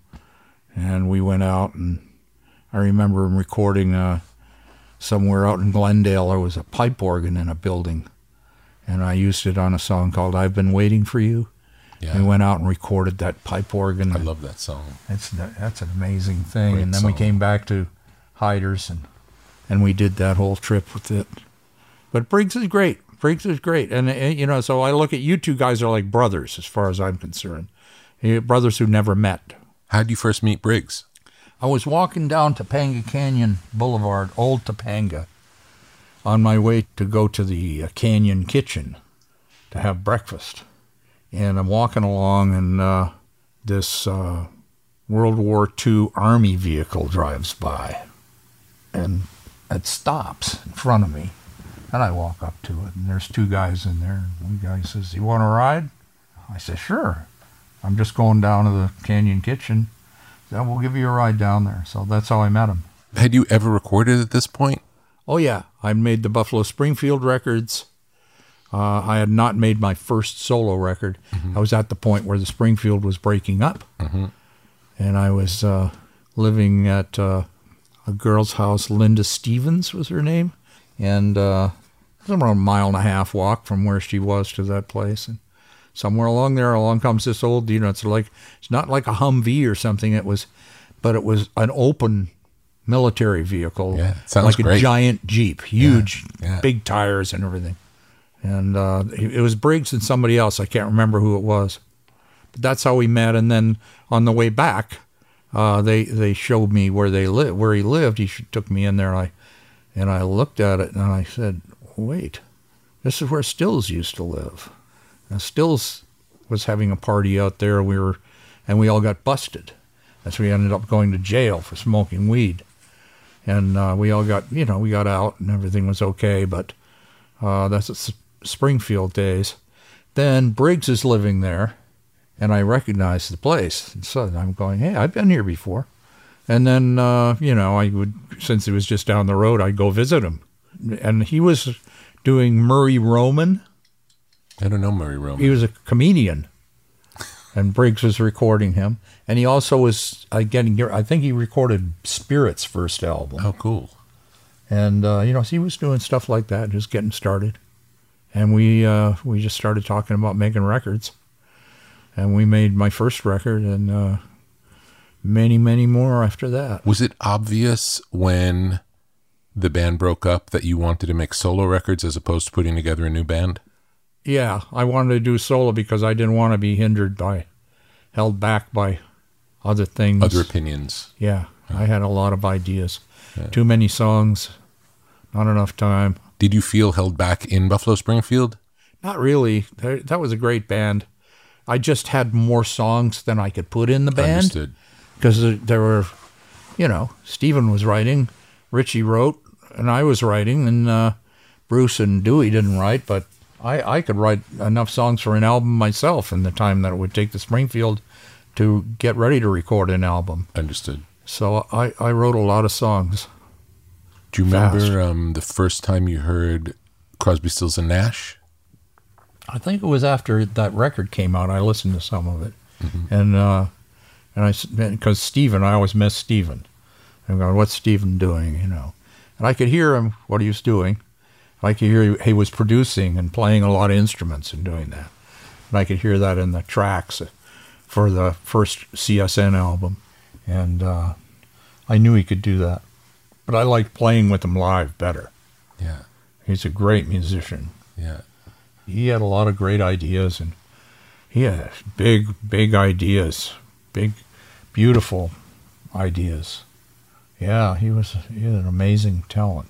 And we went out, and I remember him recording uh, somewhere out in Glendale. There was a pipe organ in a building. And I used it on a song called I've Been Waiting for You. Yeah. We went out and recorded that pipe organ. I love that song. It's That's an amazing thing. Great and then song. we came back to Hyder's, and and we did that whole trip with it. But Briggs is great. Briggs is great. And, and, you know, so I look at you two guys are like brothers as far as I'm concerned. You're brothers who never met. How did you first meet Briggs? I was walking down Topanga Canyon Boulevard, Old Topanga, on my way to go to the uh, Canyon Kitchen to have breakfast. And I'm walking along, and uh, this uh, World War Two Army vehicle drives by. And it stops in front of me. And I walk up to it, and there's two guys in there. One guy says, "You want to ride?" I said, "Sure. I'm just going down to the Canyon Kitchen. So we'll give you a ride down there." So that's how I met him. Had you ever recorded at this point? Oh, yeah. I made the Buffalo Springfield records. Uh, I had not made my first solo record. Mm-hmm. I was at the point where the Springfield was breaking up. Mm-hmm. and I was uh, living at uh, a girl's house. Linda Stevens was her name, and uh, it was around a mile and a half walk from where she was to that place. And somewhere along there, along comes this old, you know, it's like it's not like a Humvee or something. It was, but it was an open military vehicle, Yeah, sounds like great. a giant Jeep, huge, Yeah, yeah. big tires and everything. And uh, it was Briggs and somebody else. I can't remember who it was. But that's how we met. And then on the way back, uh, they they showed me where they live, where he lived. He took me in there, and I and I looked at it, and I said, "Wait, this is where Stills used to live." And Stills was having a party out there. We were, and we all got busted. That's we ended up going to jail for smoking weed. And uh, we all got, you know, we got out, and everything was okay. But uh, that's the Springfield days. Then Briggs is living there, and I recognized the place. And so I'm going, hey, I've been here before. And then, uh, you know, I would, since it was just down the road, I'd go visit him. And he was doing Murray Roman. I don't know Murray Roman. He was a comedian, and Briggs was recording him. And he also was uh, getting, I think he recorded Spirit's first album. Oh, cool. And, uh, you know, so he was doing stuff like that, just getting started. And we uh, we just started talking about making records. And we made my first record, and uh, many, many more after that. Was it obvious when the band broke up that you wanted to make solo records as opposed to putting together a new band? Yeah, I wanted to do solo because I didn't want to be hindered by, held back by other things. Other opinions. Yeah, I had a lot of ideas. Yeah. Too many songs, not enough time. Did you feel held back in Buffalo Springfield? Not really. That was a great band. I just had more songs than I could put in the band. Understood. Because there were, you know, Stephen was writing, Richie wrote, and I was writing, and uh, Bruce and Dewey didn't write, but I, I could write enough songs for an album myself in the time that it would take the Springfield to get ready to record an album. Understood. So I, I wrote a lot of songs. Do you remember um, the first time you heard Crosby, Stills and Nash? I think it was after that record came out. I listened to some of it. Mm-hmm. And uh, and I, because Stephen, I always miss Stephen. I'm going, what's Stephen doing, you know? And I could hear him, what he was doing. I could hear he was producing and playing a lot of instruments and doing that. And I could hear that in the tracks for the first C S N album. And uh, I knew he could do that. But I liked playing with him live better. Yeah. He's a great musician. Yeah. He had a lot of great ideas, and he had big, big ideas, big, beautiful ideas. Yeah, he was he had an amazing talent.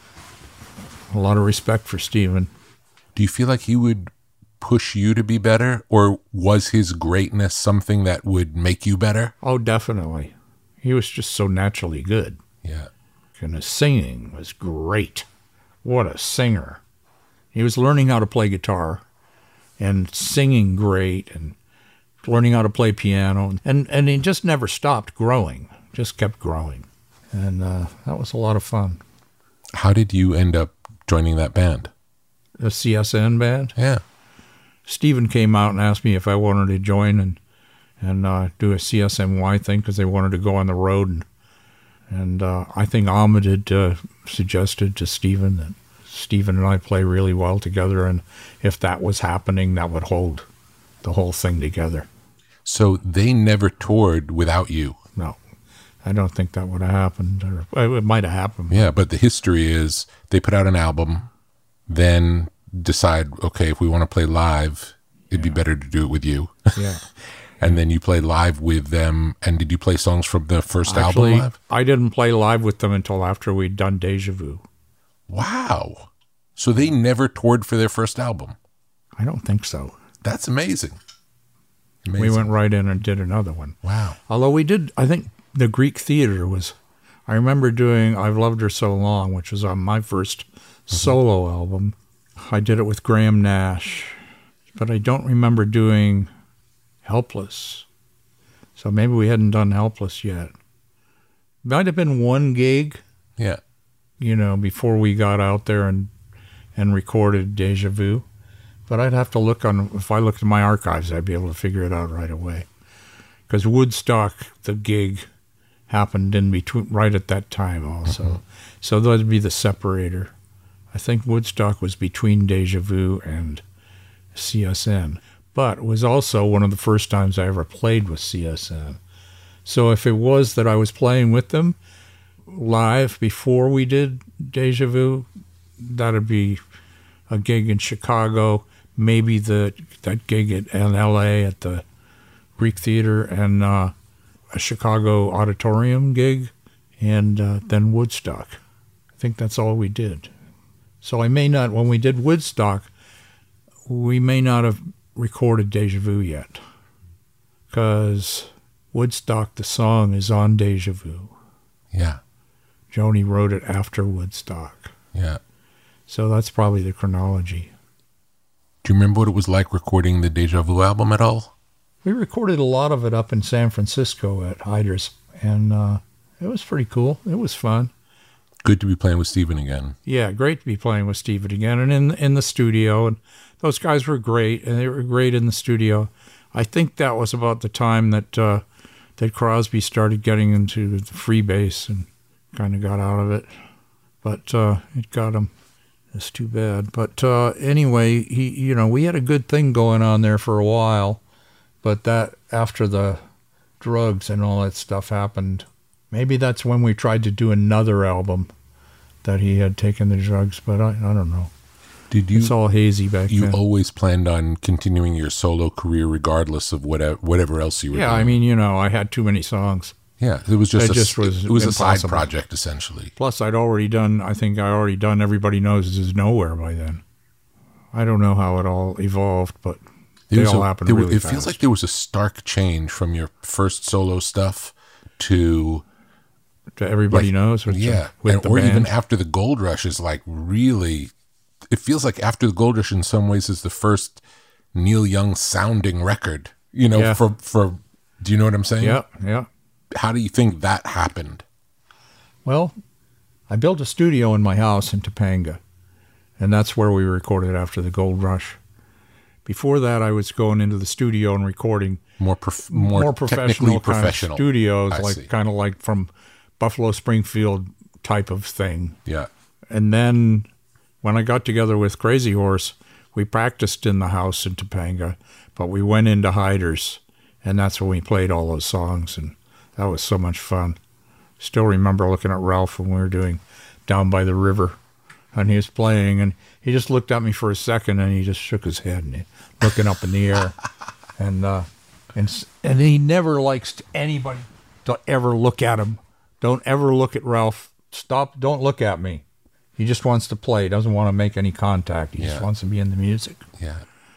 A lot of respect for Stephen. Do you feel like he would push you to be better, or was his greatness something that would make you better? Oh, definitely. He was just so naturally good. Yeah. And his singing was great. What a singer. He was learning how to play guitar and singing great and learning how to play piano. And, and he just never stopped growing, just kept growing. And uh, that was a lot of fun. How did you end up joining that band? The C S N band? Yeah. Stephen came out and asked me if I wanted to join and and uh, do a C S N Y thing because they wanted to go on the road. And, and uh, I think Ahmed had uh, suggested to Stephen that Stephen and I play really well together, and if that was happening, that would hold the whole thing together. So they never toured without you? No, I don't think that would have happened. Or it might have happened. Yeah, but the history is they put out an album, then decide, okay, if we want to play live, it'd yeah. be better to do it with you. Yeah. And then you play live with them. And did you play songs from the first Actually, album live? I didn't play live with them until after we'd done Deja Vu. Wow. So they never toured for their first album? I don't think so. That's amazing. amazing. We went right in and did another one. Wow. Although we did, I think the Greek Theater was, I remember doing I've Loved Her So Long, which was on my first mm-hmm. solo album. I did it with Graham Nash, but I don't remember doing Helpless. So maybe we hadn't done Helpless yet. Might have been one gig. Yeah. You know, before we got out there and and recorded Deja Vu. But I'd have to look on, if I looked in my archives, I'd be able to figure it out right away. because Woodstock, the gig, happened in between, right at that time also. Mm-hmm. So that'd be the separator. I think Woodstock was between Deja Vu and C S N, but it was also one of the first times I ever played with C S N. So if it was that I was playing with them live before we did Deja Vu, that'd be a gig in Chicago, maybe the that gig at, in L A at the Greek Theater, and uh, a Chicago auditorium gig, and uh, then Woodstock. I think that's all we did. So I may not, when we did Woodstock, we may not have recorded Deja Vu yet, because Woodstock, the song, is on Deja Vu. Yeah. Joni wrote it after Woodstock. Yeah. So that's probably the chronology. Do you remember what it was like recording the Deja Vu album at all? We recorded a lot of it up in San Francisco at Hyder's, and uh, it was pretty cool. It was fun. Good to be playing with Steven again. Yeah, great to be playing with Steven again, and in in the studio. And those guys were great, and they were great in the studio. I think that was about the time that uh, that Crosby started getting into the freebase and kind of got out of it. But uh, it got him. It's too bad. But uh, anyway, he you know we had a good thing going on there for a while. But that, after the drugs and all that stuff happened, maybe that's when we tried to do another album that he had taken the drugs, but I, I don't know. Did you? It's all hazy back you then. You always planned on continuing your solo career regardless of whatever, whatever else you were yeah, doing? Yeah, I mean, you know, I had too many songs. Yeah, it was just, it a, just was it was a side impossible. project, essentially. Plus, I'd already done, I think I already done Everybody Knows Is Nowhere by then. I don't know how it all evolved, but they all a, happened there, really It fast. feels like there was a stark change from your first solo stuff to... To Everybody like, Knows? With yeah, the, with and, the or band. even after the Gold Rush is like really... It feels like After the Gold Rush in some ways is the first Neil Young sounding record, you know, Yeah. for, for... Do you know what I'm saying? Yeah, yeah. How do you think that happened? Well, I built a studio in my house in Topanga, and that's where we recorded After the Gold Rush. Before that, I was going into the studio and recording More prof- more, more technically professional, professional. Kind of studios, I like see. kind of like from Buffalo Springfield type of thing. Yeah. And then when I got together with Crazy Horse, we practiced in the house in Topanga, but we went into Hyder's, and that's when we played all those songs, and that was so much fun. Still remember looking at Ralph when we were doing Down by the River, and he was playing, and he just looked at me for a second, and he just shook his head, and he, looking up in the air, and uh, and and he never likes anybody to ever look at him. Don't ever look at Ralph. Stop. Don't look at me. He just wants to play. He doesn't want to make any contact. He Yeah. just wants to be in the music. Yeah.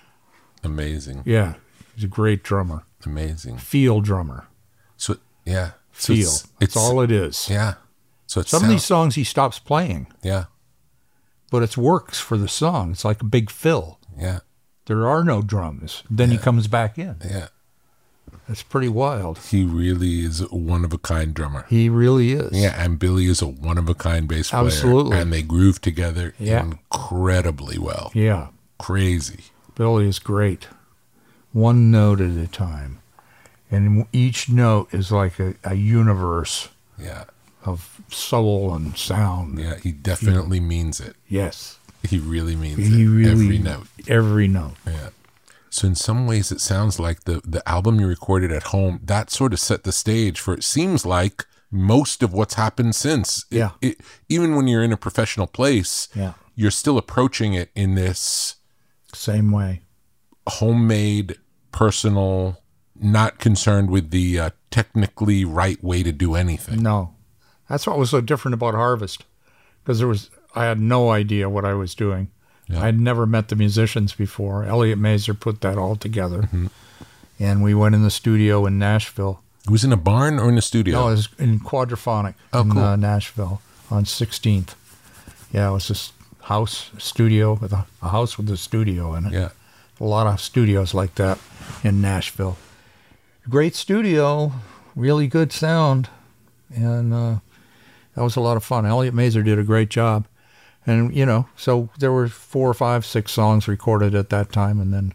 Amazing. Yeah, he's a great drummer. Amazing. Feel drummer. So, yeah. So Feel. it's- That's all it is. Yeah. So it's Some of these songs he stops playing, Yeah. but it works for the song. It's like a big fill. Yeah. There are no drums. Then he comes back in. Yeah. It's pretty wild. He really is a one of a kind drummer. He really is. Yeah, and Billy is a one of a kind bass player. Absolutely. And they groove together Yeah. incredibly well. Yeah. Crazy. Billy is great. One note at a time. And each note is like a, a universe Yeah. of soul and sound. Yeah, he definitely means it. Yes. He really means He it. really, Every note. Every note. Yeah. So in some ways, it sounds like the, the album you recorded at home, that sort of set the stage for, it seems like, most of what's happened since. It- Yeah. It, even when you're in a professional place, Yeah. you're still approaching it in this Same way. homemade, personal, not concerned with the uh, technically right way to do anything. No. That's what was so different about Harvest. Because there was, I had no idea what I was doing. Yeah. I'd never met the musicians before. Elliot Mazer put that all together. Mm-hmm. And we went in the studio in Nashville. It was in a barn or in a studio? No, it was in Quadraphonic Oh, in cool. uh, Nashville on sixteenth. Yeah, it was this house, studio, with a, a house with a studio in it. Yeah. A lot of studios like that in Nashville. Great studio, really good sound, and uh, that was a lot of fun. Elliot Mazer did a great job. And, you know, so there were four or five, six songs recorded at that time, and then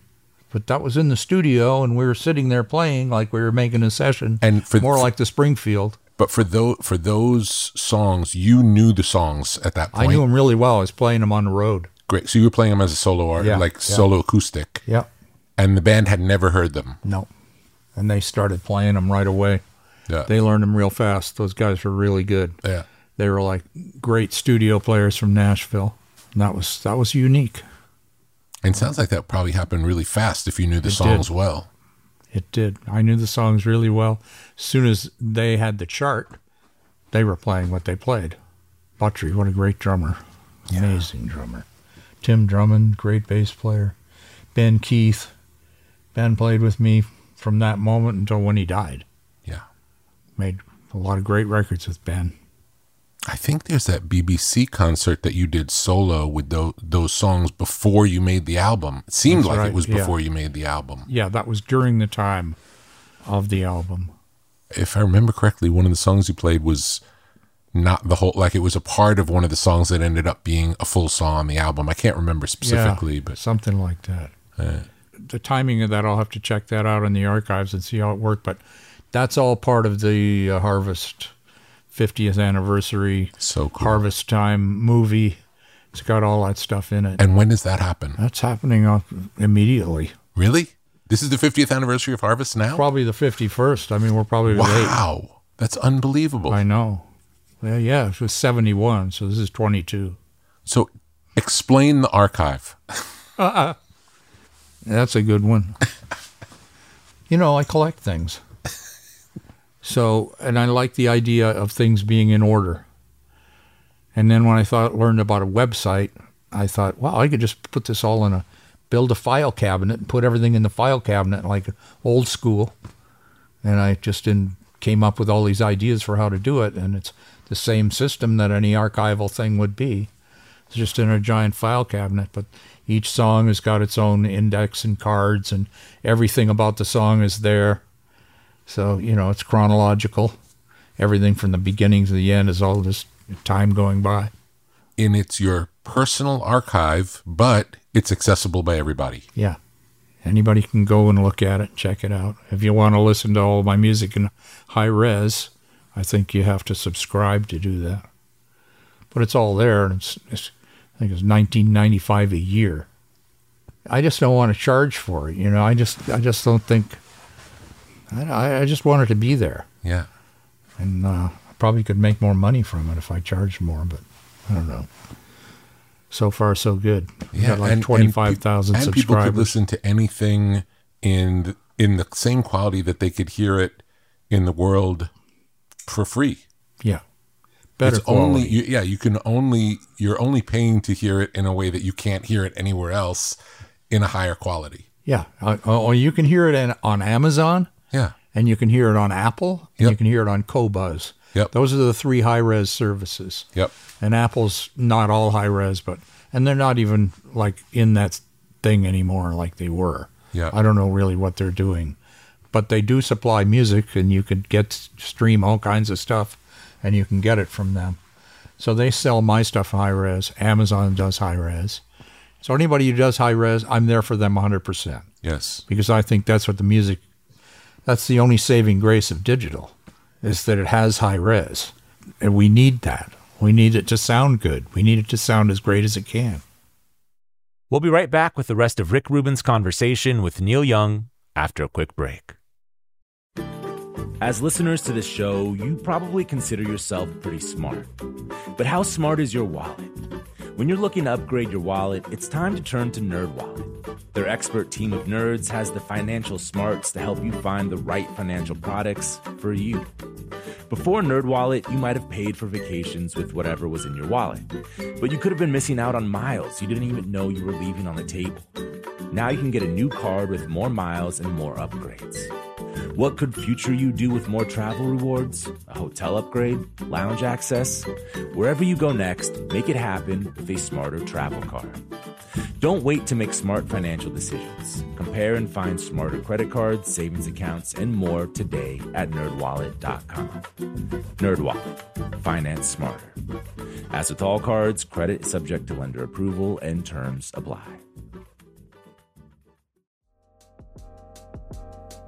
but that was in the studio, and we were sitting there playing like we were making a session, And for more like the Springfield. But for those for those songs, you knew the songs at that I point. knew them really well. I was playing them on the road. Great. So you were playing them as a solo art, Yeah, like yeah. solo acoustic, Yep. and the band had never heard them. No. And they started playing them right away. Yeah. They learned them real fast. Those guys were really good. Yeah. They were like great studio players from Nashville. And that was that was unique. And it sounds like that probably happened really fast if you knew the It songs did. well. It did. I knew the songs really well. As soon as they had the chart, they were playing what they played. Buttrey, what a great drummer. Amazing drummer. Tim Drummond, great bass player. Ben Keith. Ben played with me from that moment until when he died. Yeah. Made a lot of great records with Ben. I think there's that B B C concert that you did solo with those, those songs before you made the album. It seemed That's like right, it was yeah. before you made the album. Yeah, that was during the time of the album. If I remember correctly, one of the songs you played was not the whole, like it was a part of one of the songs that ended up being a full song on the album. I can't remember specifically, yeah, but something like that. Uh, the timing of that, I'll have to check that out in the archives and see how it worked. But that's all part of the uh, Harvest fiftieth anniversary so cool. Harvest Time movie. It's got all that stuff in it. And when does that happen? That's happening uh, immediately. Really? This is the fiftieth anniversary of Harvest now? Probably the fifty-first. I mean, we're probably late. Wow. That's unbelievable. I know. Well, yeah, it was seventy-one, so this is twenty-two. So explain the archive. Uh-uh. That's a good one. You know, I collect things. So, and I like the idea of things being in order. And then when I thought learned about a website, I thought, wow, I could just put this all in a, build a file cabinet and put everything in the file cabinet like old school. And I just in, came up with all these ideas for how to do it. And it's the same system that any archival thing would be. It's just in a giant file cabinet, but each song has got its own index and cards, and everything about the song is there. So, you know, it's chronological. Everything from the beginning to the end is all just time going by. And it's your personal archive, but it's accessible by everybody. Yeah. Anybody can go and look at it and check it out. If you want to listen to all of my music in high res, I think you have to subscribe to do that. But it's all there, and it's, it's I think it's nineteen ninety-five a year. I just don't want to charge for it, you know. I just I just don't think. I I just want it to be there, Yeah. and uh, I probably could make more money from it if I charged more, but I don't know. So far, so good. We got like twenty-five thousand and subscribers. people could listen to anything in the, in the same quality that they could hear it in the world for free. Yeah. Better it's quality. only you, yeah you can only you're only paying to hear it in a way that you can't hear it anywhere else in a higher quality. Yeah. Uh, or you can hear it in, on Amazon. Yeah. And you can hear it on Apple. And Yep. you can hear it on Qobuz. Yep. Those are the three high-res services. Yep. And Apple's not all high-res, but and they're not even like in that thing anymore like they were. Yeah. I don't know really what they're doing. But they do supply music, and you could get stream all kinds of stuff, and you can get it from them. So they sell my stuff high-res. Amazon does high-res. So anybody who does high-res, I'm there for them one hundred percent. Yes. Because I think that's what the music, that's the only saving grace of digital, is that it has high-res. And we need that. We need it to sound good. We need it to sound as great as it can. We'll be right back with the rest of Rick Rubin's conversation with Neil Young after a quick break. As listeners to this show, you probably consider yourself pretty smart. But how smart is your wallet? When you're looking to upgrade your wallet, it's time to turn to NerdWallet. Their expert team of nerds has the financial smarts to help you find the right financial products for you. Before NerdWallet, you might have paid for vacations with whatever was in your wallet. But you could have been missing out on miles you didn't even know you were leaving on the table. Now you can get a new card with more miles and more upgrades. What could future you do with more travel rewards? A hotel upgrade? Lounge access? Wherever you go next, make it happen with a smarter travel card. Don't wait to make smart financial decisions. Compare and find smarter credit cards, savings accounts, and more today at nerd wallet dot com. NerdWallet. Finance smarter. As with all cards, credit is subject to lender approval and terms apply.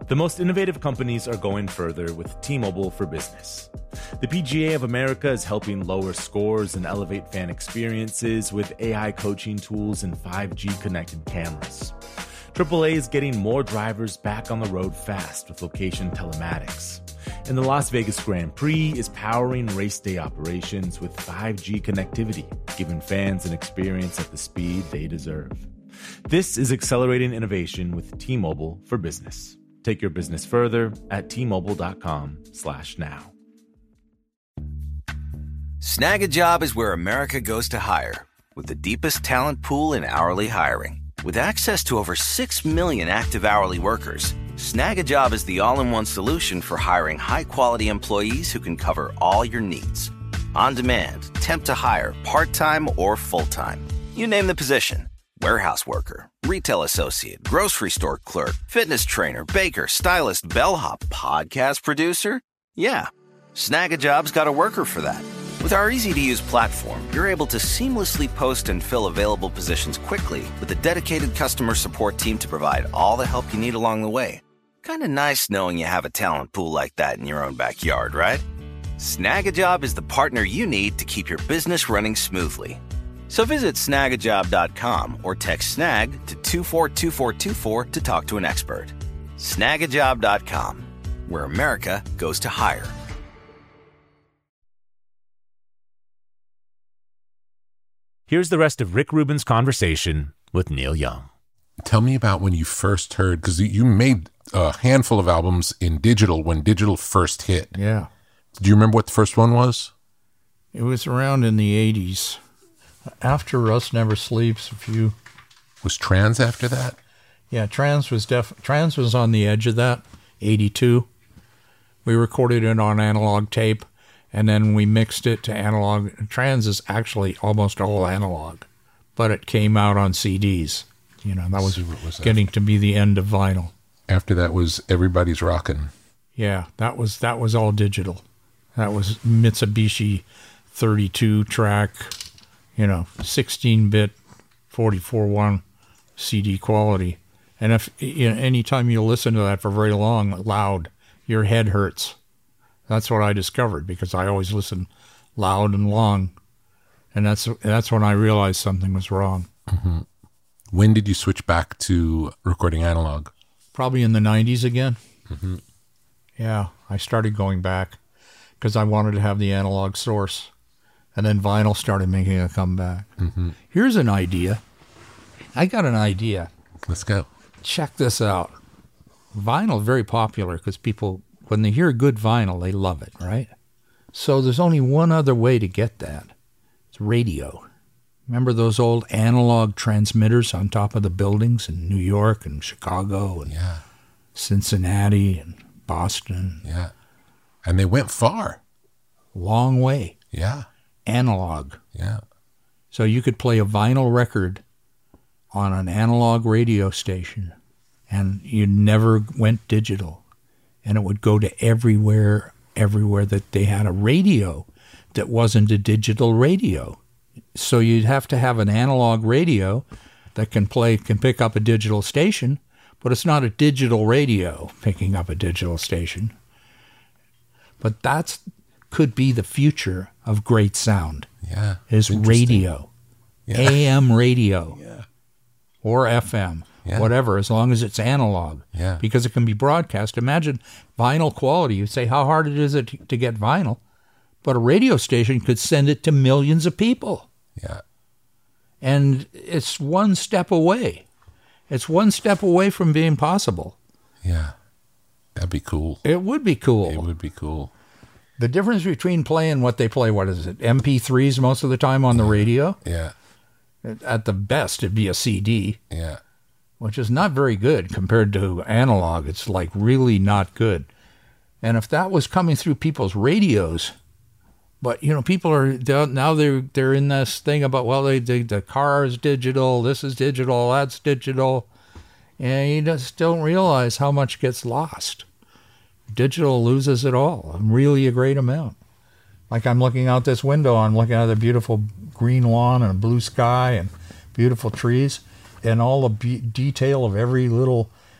The most innovative companies are going further with T-Mobile for Business. The P G A of America is helping lower scores and elevate fan experiences with A I coaching tools and five G connected cameras. triple A is getting more drivers back on the road fast with location telematics. And the Las Vegas Grand Prix is powering race day operations with five G connectivity, giving fans an experience at the speed they deserve. This is accelerating innovation with T-Mobile for Business. Take your business further at T-Mobile.com slash now. Snag a Job is where America goes to hire, with the deepest talent pool in hourly hiring. With access to over six million active hourly workers, Snag a Job is the all-in-one solution for hiring high-quality employees who can cover all your needs. On demand, temp to hire, part-time or full-time. You name the position. Warehouse worker, retail associate, grocery store clerk, fitness trainer, baker, stylist, bellhop, podcast producer. Yeah, Snag a Job's got a worker for that. With our easy-to-use platform, you're able to seamlessly post and fill available positions quickly with a dedicated customer support team to provide all the help you need along the way. Kind of nice knowing you have a talent pool like that in your own backyard, right? Snag a Job is the partner you need to keep your business running smoothly. So visit snag a job dot com or text snag to two four two four two four to talk to an expert. snag a job dot com, where America goes to hire. Here's the rest of Rick Rubin's conversation with Neil Young. Tell me about when you first heard, because you made a handful of albums in digital when digital first hit. Yeah. Do you remember what the first one was? It was around in the eighties. After Rust Never Sleeps, a few. Was Trans after that? Yeah, Trans was def. Trans was on the edge of that, eighty-two. We recorded it on analog tape, and then we mixed it to analog. Trans is actually almost all analog, but it came out on C Ds. You know, that was, so what was that? Getting to be the end of vinyl. After that was Everybody's Rockin'. Yeah, that was that was all digital. That was Mitsubishi thirty-two track, you know, sixteen-bit, forty-four one C D quality. And if you know, anytime you listen to that for very long, loud, your head hurts. That's what I discovered, because I always listen loud and long, and that's that's when I realized something was wrong. Mm-hmm. When did you switch back to recording analog? Probably in the nineties again. Mm-hmm. Yeah, I started going back because I wanted to have the analog source. And then vinyl started making a comeback. Mm-hmm. Here's an idea. I got an idea. Let's go. Check this out. Vinyl is very popular because people, when they hear good vinyl, they love it, right? So there's only one other way to get that. It's radio. Remember those old analog transmitters on top of the buildings in New York and Chicago and yeah. Cincinnati and Boston? Yeah. And they went far. Long way. Yeah. Analog. Yeah. So you could play a vinyl record on an analog radio station, and you never went digital. And it would go to everywhere, everywhere that they had a radio that wasn't a digital radio. So you'd have to have an analog radio that can play, can pick up a digital station, but it's not a digital radio picking up a digital station. But that's could be the future of great sound. Yeah. Is radio. Yeah. A M radio. Yeah. Or F M. Yeah. Whatever, as long as it's analog. Yeah. Because it can be broadcast. Imagine vinyl quality. You say how hard it is it to get vinyl, but a radio station could send it to millions of people. Yeah. And it's one step away. It's one step away from being possible. Yeah. That'd be cool. It would be cool. It would be cool. The difference between playing what they play, what is it, M P threes most of the time on the radio? Yeah. At the best, it'd be a C D. Yeah. Which is not very good compared to analog. It's like really not good. And if that was coming through people's radios, but you know, people are now they're they're in this thing about, well, they, they the car is digital, this is digital, that's digital, and you just don't realize how much gets lost. Digital loses it all, really a great amount. Like I'm looking out this window, I'm looking at the beautiful green lawn and a blue sky and beautiful trees, and all the be- detail of every little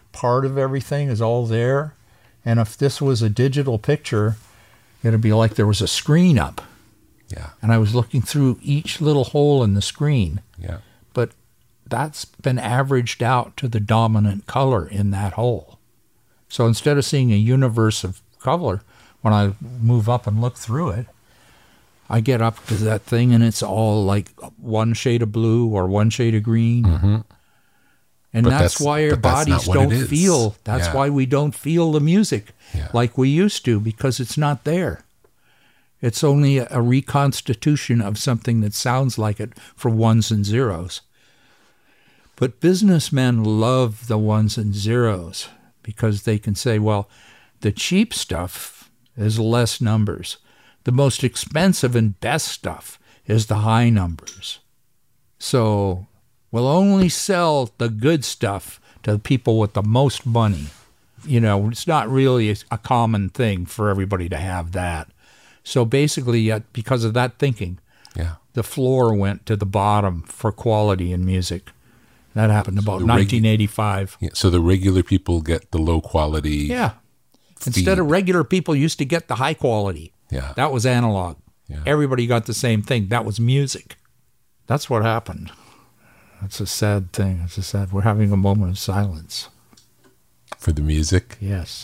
part of everything is all there. And if this was a digital picture, it'd be like there was a screen up. Yeah. And I was looking through each little hole in the screen. Yeah. But that's been averaged out to the dominant color in that hole. So instead of seeing a universe of color, when I move up and look through it, I get up to that thing and it's all like one shade of blue or one shade of green. Mm-hmm. And But that's, that's- why our but that's not bodies what don't it is. feel. That's Yeah. why we don't feel the music Yeah. like we used to, because it's not there. It's only a, a reconstitution of something that sounds like it for ones and zeros. But businessmen love the ones and zeros because they can say, well, the cheap stuff is less numbers. The most expensive and best stuff is the high numbers. So we'll only sell the good stuff to the people with the most money. You know, it's not really a, a common thing for everybody to have that. So basically, uh, because of that thinking, Yeah. the floor went to the bottom for quality in music. That happened about the regu- nineteen eighty-five. Yeah. So the regular people get the low quality. Yeah. Instead of regular people used to get the high quality. Yeah. That was analog. Yeah. Everybody got the same thing. That was music. That's what happened. That's a sad thing. It's a sad. We're having a moment of silence. For the music. Yes.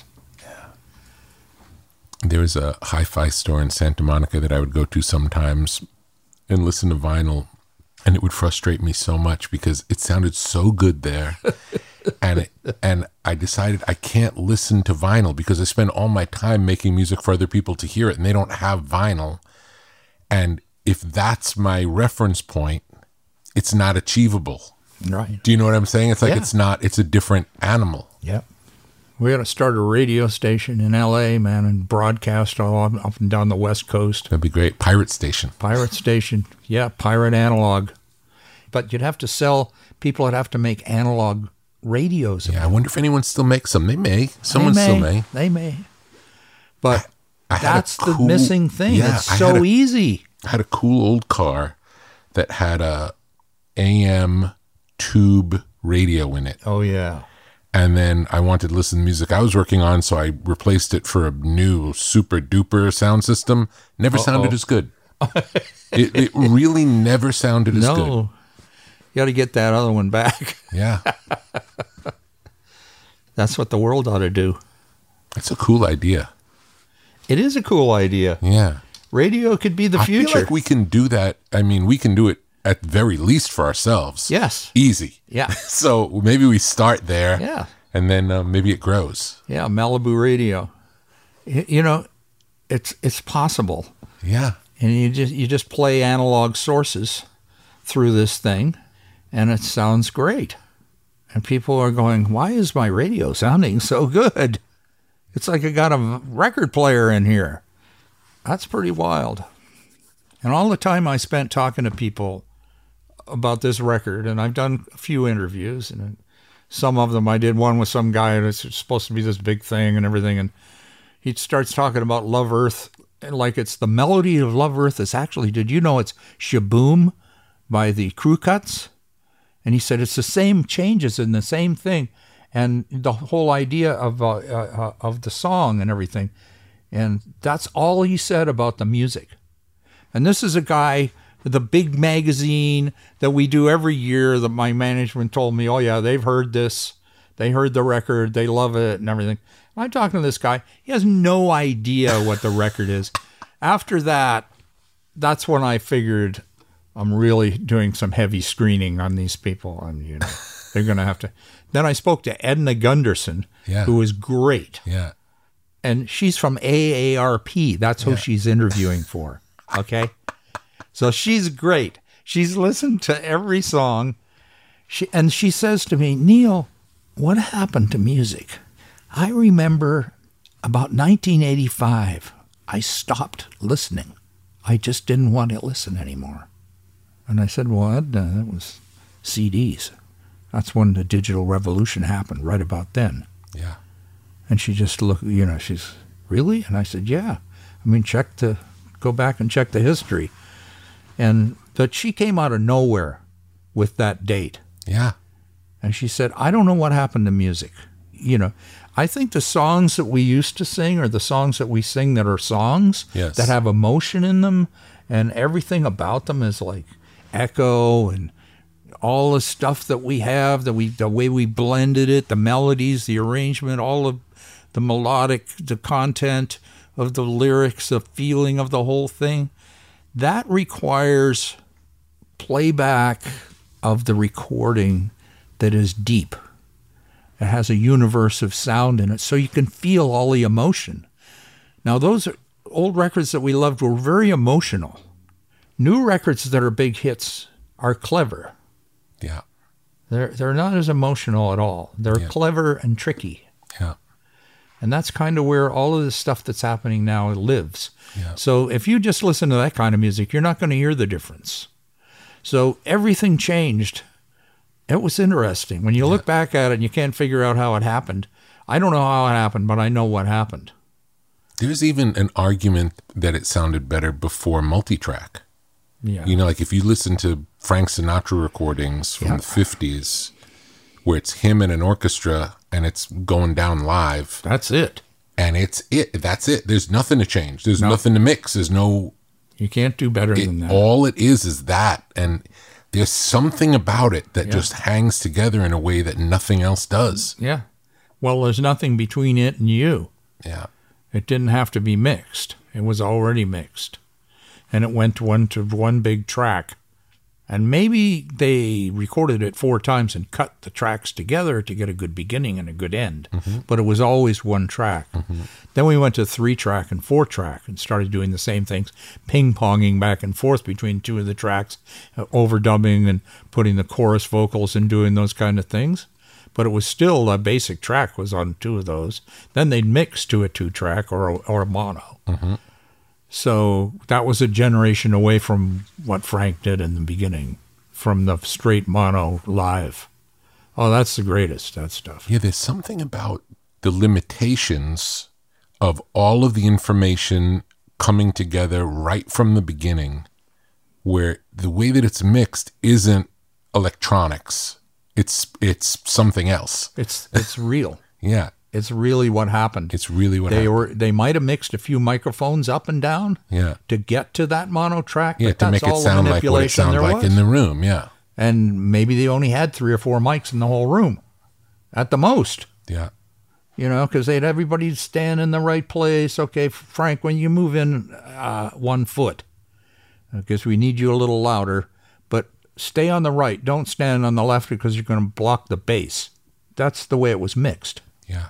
There was a hi-fi store in Santa Monica that I would go to sometimes and listen to vinyl, and it would frustrate me so much because it sounded so good there. and it, and I decided I can't listen to vinyl because I spend all my time making music for other people to hear it, and they don't have vinyl. And if that's my reference point, it's not achievable. Right. Do you know what I'm saying? It's like Yeah. it's not, it's a different animal. Yep. We got to start a radio station in L A, man, and broadcast all up up and down the West Coast. That'd be great. Pirate station. Pirate station. Yeah, pirate analog. But you'd have to sell, people would have to make analog radios. Yeah, I wonder if anyone still makes them. They may. Someone they may, still may. They may. But I had a that's the cool- missing thing. Yeah, it's I so had a- easy. I had a cool old car that had a A M tube radio in it. Oh, yeah. And then I wanted to listen to music I was working on, so I replaced it for a new super duper sound system. Never sounded as good. it, it really never sounded as good. No. You got to get that other one back. Yeah. That's what the world ought to do. It's a cool idea. It is a cool idea. Yeah. Radio could be the I future. feel like we can do that. I mean, we can do it at the very least for ourselves. Yes. Easy. Yeah. So maybe we start there. Yeah. And then uh, maybe it grows. Yeah, Malibu Radio. Y- You know, it's it's possible. Yeah. And you just you just play analog sources through this thing, and it sounds great. And people are going, "Why is my radio sounding so good? It's like I got a record player in here." That's pretty wild. And all the time I spent talking to people about this record, and I've done a few interviews, and some of them I did one with some guy, and it's supposed to be this big thing and everything, and he starts talking about Love Earth, and like it's the melody of Love Earth is actually, did you know it's Shaboom by the Crew Cuts? And he said it's the same changes and the same thing, and the whole idea of uh, uh, of the song and everything. And that's all he said about the music. And this is a guy, the big magazine that we do every year that my management told me, oh yeah, they've heard this. They heard the record. They love it and everything. I'm talking to this guy. He has no idea what the record is. After that, that's when I figured I'm really doing some heavy screening on these people. And, you know, they're going to have to. Then I spoke to Edna Gunderson, Yeah. who is great. Yeah. And she's from A A R P. That's who Yeah. she's interviewing for. Okay? So she's great. She's listened to every song. She, and she says to me, Neil, what happened to music? I remember about nineteen eighty-five, I stopped listening. I just didn't want to listen anymore. And I said, well, that, uh, that was C Ds. That's when the digital revolution happened, right about then. Yeah. And she just looked, you know, she's, really? And I said, yeah. I mean, check the, go back and check the history. And, but she came out of nowhere with that date. Yeah. And she said, I don't know what happened to music. you know, I think the songs that we used to sing are the songs that we sing that are songs Yes. that have emotion in them, and everything about them is like echo and all the stuff that we have, that we, the way we blended it, the melodies, the arrangement, all of the melodic, the content of the lyrics, the feeling of the whole thing. That requires playback of the recording that is deep. It has a universe of sound in it, so you can feel all the emotion. Now, those old records that we loved were very emotional. New records that are big hits are clever. Yeah. They're they're not as emotional at all. They're Yeah. clever and tricky. Yeah. And that's kind of where all of the stuff that's happening now lives. Yeah. So if you just listen to that kind of music, you're not going to hear the difference. So everything changed. It was interesting. When you look back at it and you can't figure out how it happened, I don't know how it happened, but I know what happened. There's even an argument that it sounded better before multitrack. Yeah. You know, like if you listen to Frank Sinatra recordings from Yeah. the fifties, where it's him and an orchestra and it's going down live, That's it. and it's it. That's it. There's nothing to change. There's No. nothing to mix. There's no. You can't do better It, than that. all it is is that, and there's something about it that Yeah. just hangs together in a way that nothing else does. Yeah. Well, there's nothing between it and you. Yeah. It didn't have to be mixed. It was already mixed. And it went to one to one big track. And maybe they recorded it four times and cut the tracks together to get a good beginning and a good end. Mm-hmm. But it was always one track. Then we went to three track and four track and started doing the same things, ping-ponging back and forth between two of the tracks, uh, overdubbing and putting the chorus vocals and doing those kind of things. But it was still a basic track was on two of those. Then they'd mix to a two track or a, or a mono. Mm-hmm. So that was a generation away from what Frank did in the beginning, from the straight mono live. Oh, that's the greatest, that stuff. Yeah, there's something about the limitations of all of the information coming together right from the beginning, where the way that it's mixed isn't electronics. It's it's something else. It's it's real. Yeah, It's really what happened. it's really what they happened. were they might have mixed a few microphones up and down Yeah, to get to that mono track. yeah, but to that's make it all the sound like what it manipulation sounds there like was. in the room. Yeah, And maybe they only had three or four mics in the whole room, at the most. yeah, You know, because they'd everybody stand in the right place. Okay, Frank, when you move in uh, one foot, because we need you a little louder, but stay on the right. Don't stand on the left because you're going to block the bass. That's the way it was mixed. yeah.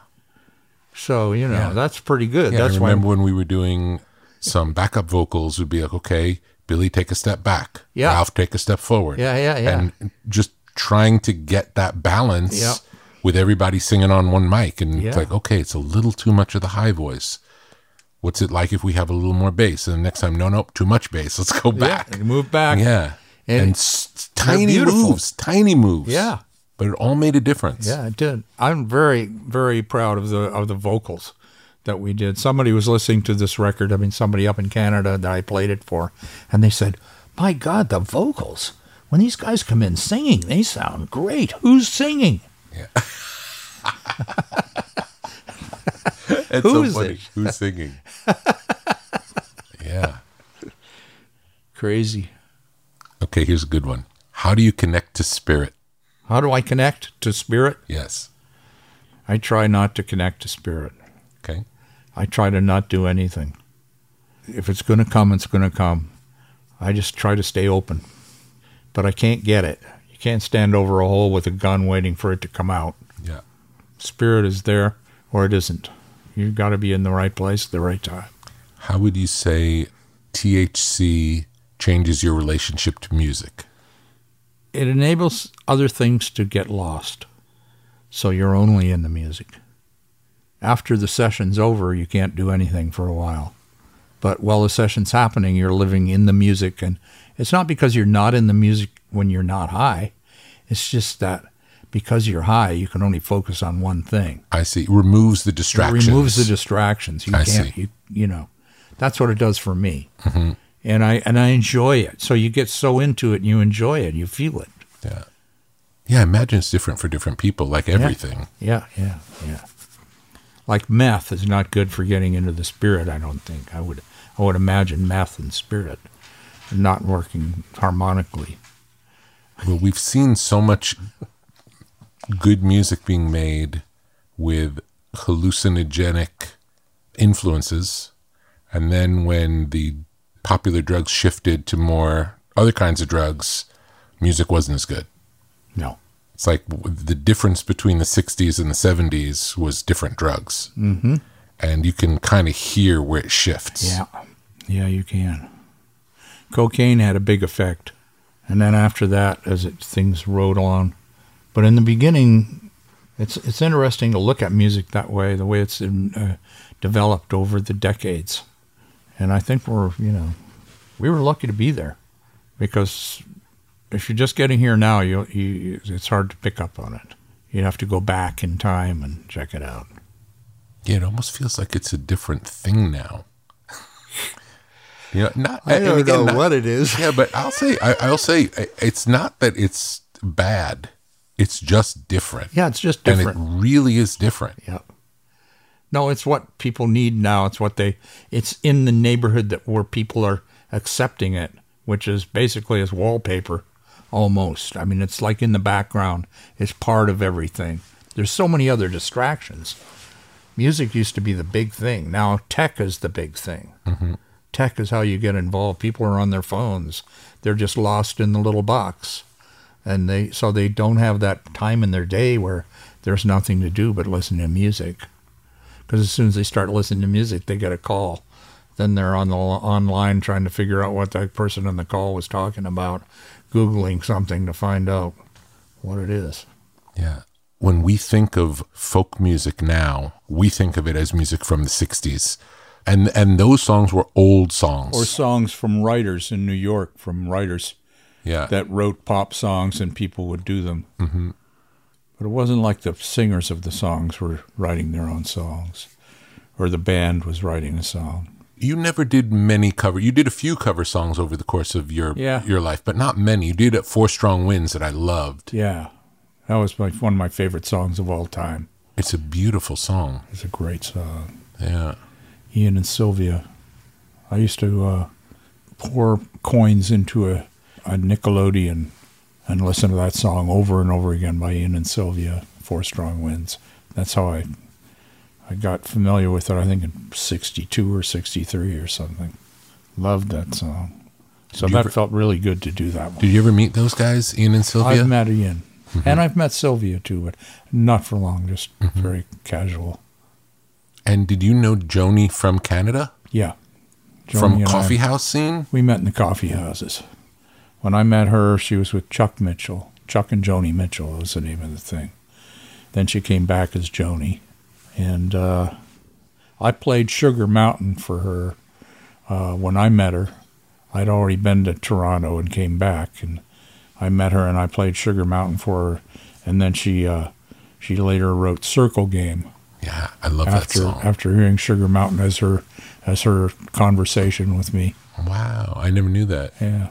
So, you know, Yeah. that's pretty good. Yeah, that's I why. remember when we were doing some backup vocals, would be like, okay, Billy, take a step back. Yeah. Ralph, take a step forward. Yeah, yeah, yeah. And just trying to get that balance Yeah. with everybody singing on one mic. And Yeah. it's like, okay, it's a little too much of the high voice. What's it like if we have a little more bass? And the next time, no, no, too much bass. Let's go back. Yeah, move back. Yeah. And And, s- tiny beautiful. moves, tiny moves. Yeah. But it all made a difference. Yeah, it did. I'm very, very proud of the of the vocals that we did. Somebody was listening to this record. I mean, somebody up in Canada that I played it for, and they said, "My God, the vocals! When these guys come in singing, they sound great. Who's singing?" It's Who so is funny. it? Who's singing? Yeah. Crazy. Okay, here's a good one. How do you connect to spirit? How do I connect to spirit? Yes. I try not to connect to spirit. Okay. I try to not do anything. If it's going to come, it's going to come. I just try to stay open. But I can't get it. You can't stand over a hole with a gun waiting for it to come out. Yeah. Spirit is there or it isn't. You've got to be in the right place at the right time. How would you say T H C changes your relationship to music? It enables other things to get lost. So you're only in the music. After the session's over, you can't do anything for a while. But while the session's happening, you're living in the music. And it's not because you're not in the music when you're not high. It's just that because you're high, you can only focus on one thing. I see. It removes the distractions. It removes the distractions. You I can't, see. you you know, that's what it does for me. Mm-hmm. And I and I enjoy it. So you get so into it and you enjoy it. You feel it. Yeah. Yeah, I imagine it's different for different people, like everything. Yeah, yeah, yeah. Like meth is not good for getting into the spirit, I don't think. I would I would imagine meth and spirit not working harmonically. Well, we've seen so much good music being made with hallucinogenic influences, and then when the popular drugs shifted to more other kinds of drugs, music wasn't as good. No. It's like the difference between the sixties and the seventies was different drugs. Mm-hmm. And you can kind of hear where it shifts. Yeah. Yeah, you can. Cocaine had a big effect. And then after that, as it, things rode on. But in the beginning, it's it's interesting to look at music that way, the way it's in, uh, developed over the decades. And I think we're, you know, we were lucky to be there. Because if you're just getting here now, you, you it's hard to pick up on it. You'd have to go back in time and check it out. Yeah, it almost feels like it's a different thing now. You know, not, I don't again, know not, what it is. Yeah, but I'll say, I, I'll say, it's not that it's bad. It's just different. Yeah, it's just different. And it really is different. Yeah. No, it's what people need now. It's what they. It's in the neighborhood that where people are accepting it, which is basically as wallpaper, almost. I mean, it's like in the background. It's part of everything. There's so many other distractions. Music used to be the big thing. Now tech is the big thing. Mm-hmm. Tech is how you get involved. People are on their phones. They're just lost in the little box. And they so they don't have that time in their day where there's nothing to do but listen to music. Because as soon as they start listening to music, they get a call. Then they're on the online trying to figure out what that person on the call was talking about, Googling something to find out what it is. Yeah. When we think of folk music now, we think of it as music from the sixties. And and those songs were old songs. Or songs from writers in New York, from writers yeah. that wrote pop songs and people would do them. Mm-hmm. But it wasn't like the singers of the songs were writing their own songs or the band was writing a song. You never did many cover. You did a few cover songs over the course of your yeah. your life, but not many. You did at Four Strong Winds that I loved. Yeah. That was my, one of my favorite songs of all time. It's a beautiful song. It's a great song. Yeah. Ian and Sylvia. I used to uh, pour coins into a, a Nickelodeon and listen to that song over and over again by Ian and Sylvia, Four Strong Winds. That's how I I got familiar with it, I think in sixty-two or sixty-three or something. Loved that song. So that ever, felt really good to do that one. Did you ever meet those guys, Ian and Sylvia? I've met Ian. Mm-hmm. And I've met Sylvia too, but not for long, just mm-hmm. very casual. And did you know Joni from Canada? Yeah. Joni from coffee I, house scene? We met in the coffee houses. When I met her, she was with Chuck Mitchell. Chuck and Joni Mitchell was the name of the thing. Then she came back as Joni. And uh, I played Sugar Mountain for her uh, when I met her. I'd already been to Toronto and came back. And I met her and I played Sugar Mountain for her. And then she uh, she later wrote Circle Game. Yeah, I love after, that song. After hearing Sugar Mountain as her as her conversation with me. Wow, I never knew that. Yeah.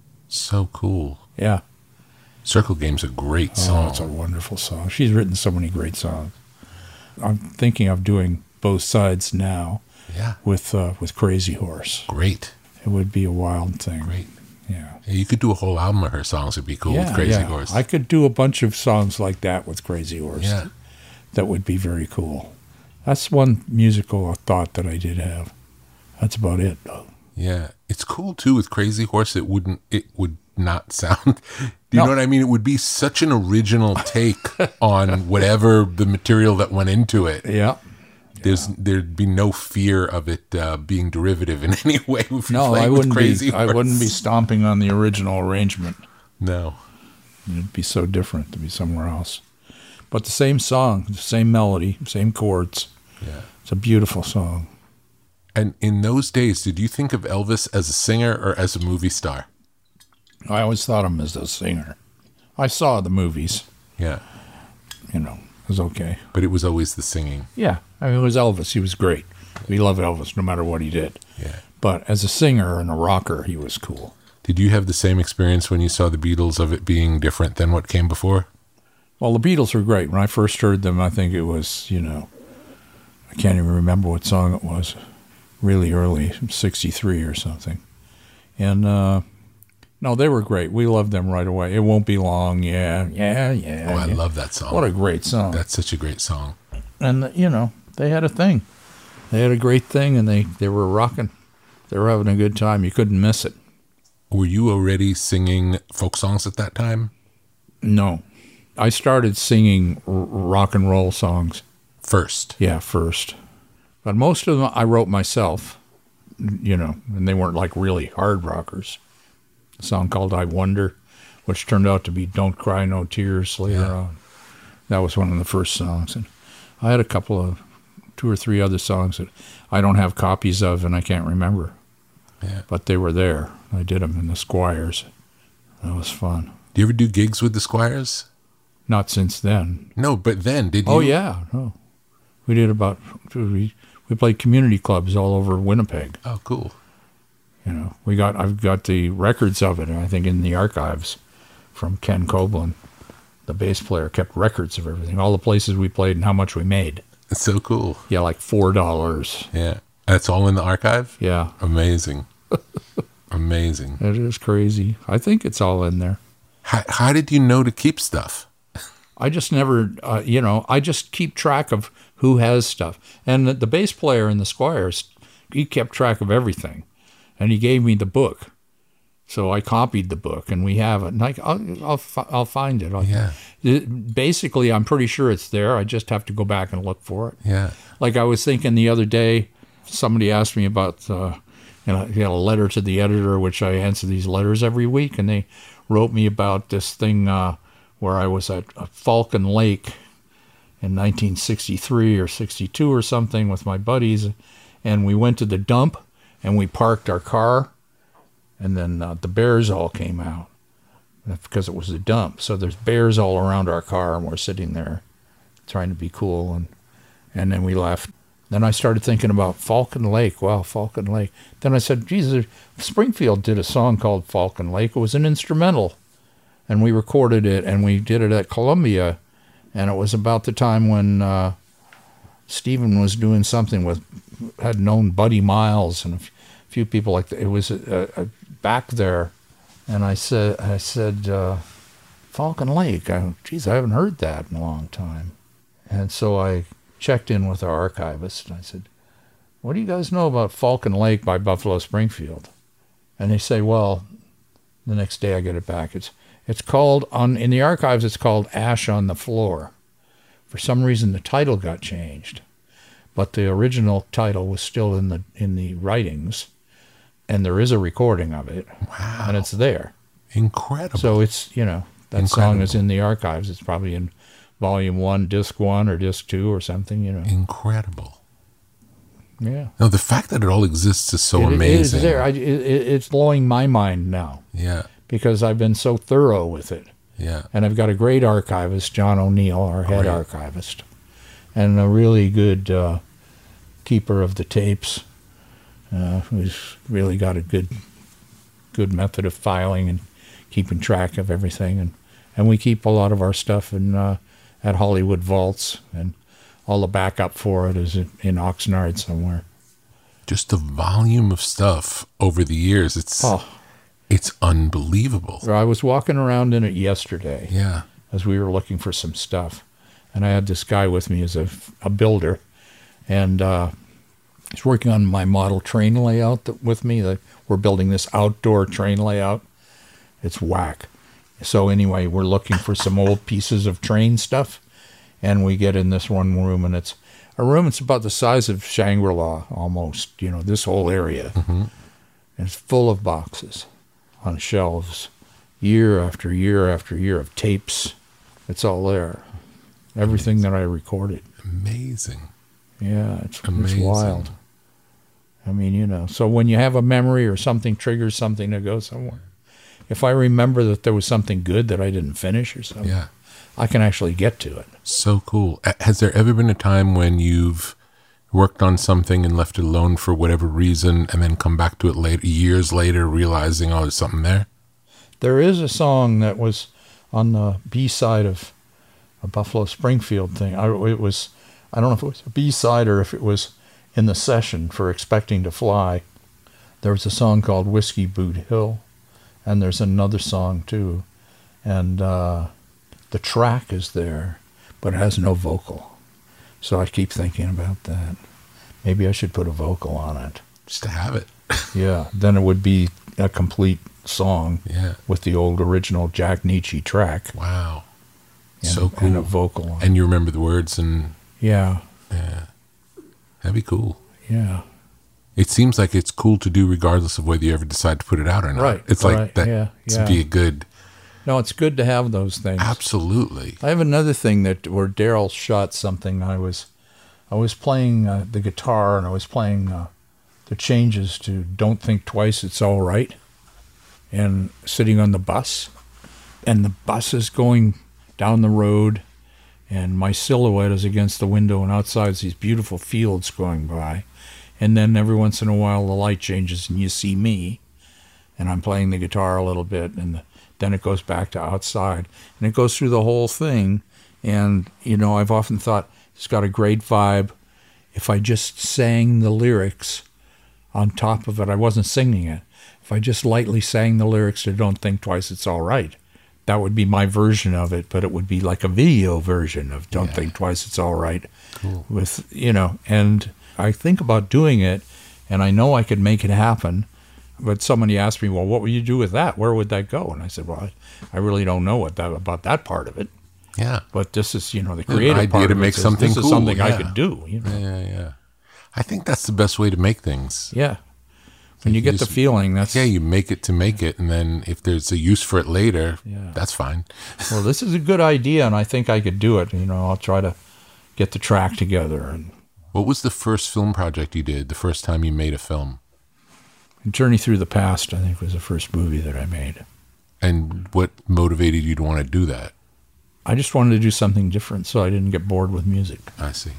So cool. Yeah. Circle Game's a great song. Oh, it's a wonderful song. She's written so many great songs. I'm thinking of doing Both Sides now. Yeah. With uh, with Crazy Horse. Great. It would be a wild thing. Great. Yeah. yeah. You could do a whole album of her songs. It'd be cool yeah, with Crazy yeah. Horse. I could do a bunch of songs like that with Crazy Horse. Yeah. That would be very cool. That's one musical thought that I did have. That's about it, though. Yeah. It's cool, too, with Crazy Horse. It wouldn't, it would not sound, do you no. know what I mean? It would be such an original take on whatever the material that went into it. Yeah. There's, yeah. There'd be no fear of it uh, being derivative in any way. If no, I wouldn't Crazy be. Horse. I wouldn't be stomping on the original arrangement. No. It'd be so different to be somewhere else. But the same song, the same melody, same chords. Yeah. It's a beautiful song. And in those days, did you think of Elvis as a singer or as a movie star? I always thought of him as a singer. I saw the movies. Yeah. You know, it was okay. But it was always the singing. Yeah. I mean, it was Elvis. He was great. We love Elvis no matter what he did. Yeah. But as a singer and a rocker, he was cool. Did you have the same experience when you saw the Beatles of it being different than what came before? Well, the Beatles were great. When I first heard them, I think it was, you know, I can't even remember what song it was. Really early, sixty-three or something. And, uh, no, they were great. We loved them right away. It Won't Be Long. Yeah, yeah, yeah. Oh, I yeah. love that song. What a great song. That's such a great song. And, you know, they had a thing. They had a great thing, and they, they were rocking. They were having a good time. You couldn't miss it. Were you already singing folk songs at that time? No. I started singing r- rock and roll songs. First? Yeah, first. But most of them I wrote myself, you know, and they weren't like really hard rockers. A song called I Wonder, which turned out to be Don't Cry No Tears later Yeah. on. That was one of the first songs. And I had a couple of, two or three other songs that I don't have copies of and I can't remember. Yeah. But they were there. I did them in the Squires. That was fun. Do you ever do gigs with the Squires? Not since then. No, but then, did you? Oh, yeah. No. We did about, we, we played community clubs all over Winnipeg. Oh, cool. You know, we got, I've got the records of it, I think, in the archives from Ken Copeland. The bass player kept records of everything, all the places we played and how much we made. It's so cool. Yeah, like four dollars. Yeah. That's all in the archive? Yeah. Amazing. Amazing. It is crazy. I think it's all in there. How, how did you know to keep stuff? I just never, uh, you know, I just keep track of who has stuff. And the, the bass player in the Squires, he kept track of everything. And he gave me the book. So I copied the book, and we have it. And I, I'll, I'll, I'll find it. I'll, Yeah. It, basically, I'm pretty sure it's there. I just have to go back and look for it. Yeah. Like I was thinking the other day, somebody asked me about, uh, you know, you know, a letter to the editor, which I answer these letters every week, and they wrote me about this thing uh, where I was at Falcon Lake in nineteen sixty-three or sixty-two or something with my buddies, and we went to the dump, and we parked our car, and then uh, the bears all came out because it was a dump. So there's bears all around our car, and we're sitting there trying to be cool, and and then we left. Then I started thinking about Falcon Lake. Wow, Falcon Lake. Then I said, Jesus, Springfield did a song called Falcon Lake. It was an instrumental, and we recorded it, and we did it at Columbia, and it was about the time when uh, Stephen was doing something with, had known Buddy Miles and a f- few people like that. It was uh, uh, back there, and I said, I said, uh, Falcon Lake. I, geez, I haven't heard that in a long time. And so I checked in with our archivist, and I said, what do you guys know about Falcon Lake by Buffalo Springfield? And they say, well, the next day I get it back. It's it's called, on in the archives, it's called Ash on the Floor. For some reason, the title got changed, but the original title was still in the in the writings, and there is a recording of it. Wow. And it's there. Incredible. So it's, you know, that Incredible. song is in the archives. It's probably in volume one, disc one, or disc two, or something, you know. Incredible. Yeah. No, the fact that it all exists is so It- amazing. It is there. I, it, it's blowing my mind now Yeah. because I've been so thorough with it. Yeah. And I've got a great archivist, John O'Neill, our head Great. archivist, and a really good uh, keeper of the tapes, uh, who's really got a good good method of filing and keeping track of everything. And, and we keep a lot of our stuff in uh, at Hollywood Vaults, and all the backup for it is in, in Oxnard somewhere. Just the volume of stuff over the years, it's Oh, it's unbelievable. I was walking around in it yesterday. Yeah. As we were looking for some stuff. And I had this guy with me as a, a builder, and uh, he's working on my model train layout that, with me. That we're building this outdoor train layout. It's whack. So anyway, we're looking for some old pieces of train stuff, and we get in this one room, and it's a room that's about the size of Shangri-La almost, you know, this whole area. Mm-hmm. And it's full of boxes on shelves, year after year after year of tapes. It's all there. Everything that I recorded. Amazing. Yeah, it's, it's Amazing. wild. I mean, you know, so when you have a memory or something triggers something to go somewhere, if I remember that there was something good that I didn't finish or something, Yeah. I can actually get to it. So cool. A- Has there ever been a time when you've worked on something and left it alone for whatever reason and then come back to it later, years later, realizing, oh, there's something there? There is a song that was on the B-side of a Buffalo Springfield thing. I, it was, I don't know if it was a B-side or if it was in the session for Expecting to Fly. There was a song called Whiskey Boot Hill, and there's another song too. And uh, the track is there, but it has no vocal. So I keep thinking about that. Maybe I should put a vocal on it. Just to have it. Yeah, then it would be a complete song Yeah. with the old original Jack Nietzsche track. Wow. And, So cool. and a vocal on it. And you remember the words, and Yeah, yeah, that'd be cool. yeah. It seems like it's cool to do regardless of whether you ever decide to put it out or not. Right, It's like right, that yeah, to yeah. be a good, No, it's good to have those things. absolutely. I have another thing that where Daryl shot something. I was, I was playing uh, the guitar and I was playing uh, the changes to "Don't Think Twice, It's All Right," and sitting on the bus, and the bus is going down the road, and my silhouette is against the window, and outside is these beautiful fields going by, and then every once in a while the light changes and you see me, and I'm playing the guitar a little bit, and the, then it goes back to outside, and it goes through the whole thing. And you know, I've often thought it's got a great vibe. If I just sang the lyrics on top of it, I wasn't singing it. If I just lightly sang the lyrics to "Don't Think Twice, It's All Right," that would be my version of it, but it would be like a video version of "Don't Yeah. Think Twice, It's All Right." Cool. With, you know, and I think about doing it, and I know I could make it happen, but somebody asked me, well, what would you do with that? Where would that go? And I said, well, I, I really don't know what that about that part of it, Yeah. but this is, you know, the An creative idea part to of it make says, something this is cool, something I yeah. could do, you know. Yeah, yeah. I think that's the best way to make things. Yeah. When you You get the just- feeling, that's, Yeah, you make it to make it, and then if there's a use for it later, Yeah. that's fine. well, this is a good idea, and I think I could do it. You know, I'll try to get the track together. And What was the first film project you did, the first time you made a film? Journey Through the Past, I think, was the first movie that I made. And what motivated you to want to do that? I just wanted to do something different so I didn't get bored with music. I see.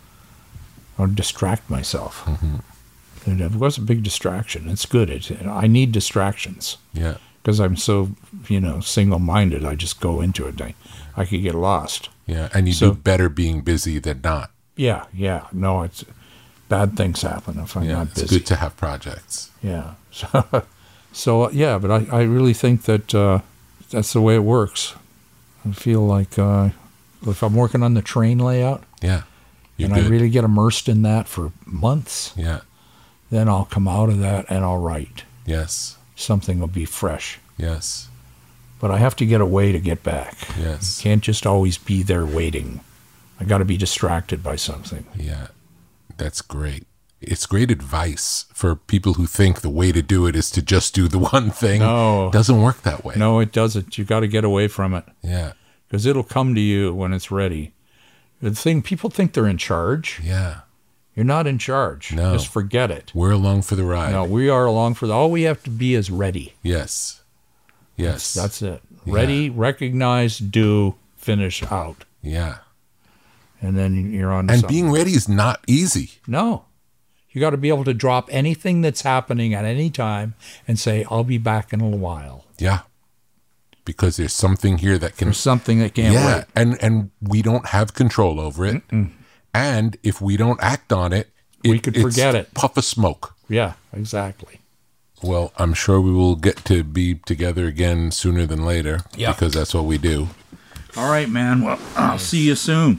I would distract myself. Mm-hmm. And it was a big distraction. It's good. It, I need distractions Yeah. because I'm so, you know, single-minded. I just go into it. I, I could get lost. Yeah. And you So- do better being busy than not. Yeah, yeah. No, it's bad things happen if I'm Yeah. not It's busy. good to have projects. Yeah. So, so yeah, but I, I really think that uh, that's the way it works. I feel like uh, if I'm working on the train layout Yeah. You're and good. I really get immersed in that for months, yeah. then I'll come out of that and I'll write. Yes. Something will be fresh. Yes. But I have to get away to get back. Yes. Can't just always be there waiting. I got to be distracted by something. Yeah. That's great. It's great advice for people who think the way to do it is to just do the one thing. No. It doesn't work that way. No, it doesn't. You got to get away from it Yeah. because it'll come to you when it's ready. The thing, people think they're in charge. Yeah. You're not in charge. No. Just forget it. We're along for the ride. No, we are along for the, all we have to be is ready. Yes. Yes. That's it. Yeah. Ready, recognize, do, finish, out. Yeah. And then you're on to And something. being ready is not easy. No. You got to be able to drop anything that's happening at any time and say, I'll be back in a little while. Yeah. Because there's something here that can There's something that can't yeah, wait. and and we don't have control over it. Mm-mm. And if we don't act on it, it We could it's forget it. Puff of smoke. Yeah, exactly. Well, I'm sure we will get to be together again sooner than later. Yeah. Because that's what we do. All right, man. Well, I'll see you soon.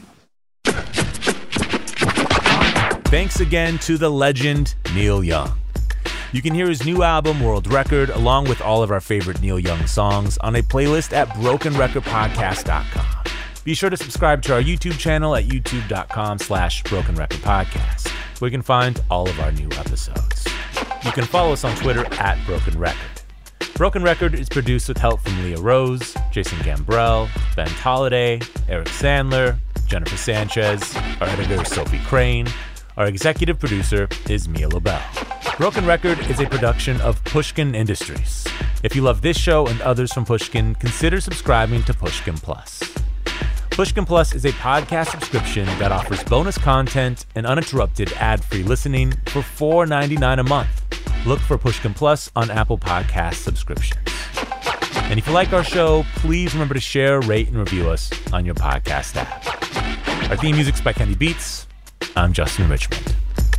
Thanks again to the legend, Neil Young. You can hear his new album, World Record, along with all of our favorite Neil Young songs on a playlist at broken record podcast dot com. Be sure to subscribe to our YouTube channel at youtube.com slash broken record podcast, where you can find all of our new episodes. You can follow us on Twitter at Broken Record. Broken Record is produced with help from Leah Rose, Jason Gambrell, Ben Tolliday, Eric Sandler, Jennifer Sanchez, our editor is Sophie Crane. Our executive producer is Mia Lobel. Broken Record is a production of Pushkin Industries. If you love this show and others from Pushkin, consider subscribing to Pushkin Plus. Pushkin Plus is a podcast subscription that offers bonus content and uninterrupted ad-free listening for four dollars and ninety-nine cents a month. Look for Pushkin Plus on Apple Podcast subscriptions. And if you like our show, please remember to share, rate, and review us on your podcast app. Our theme music's by Kenny Beats. I'm Justin Richmond.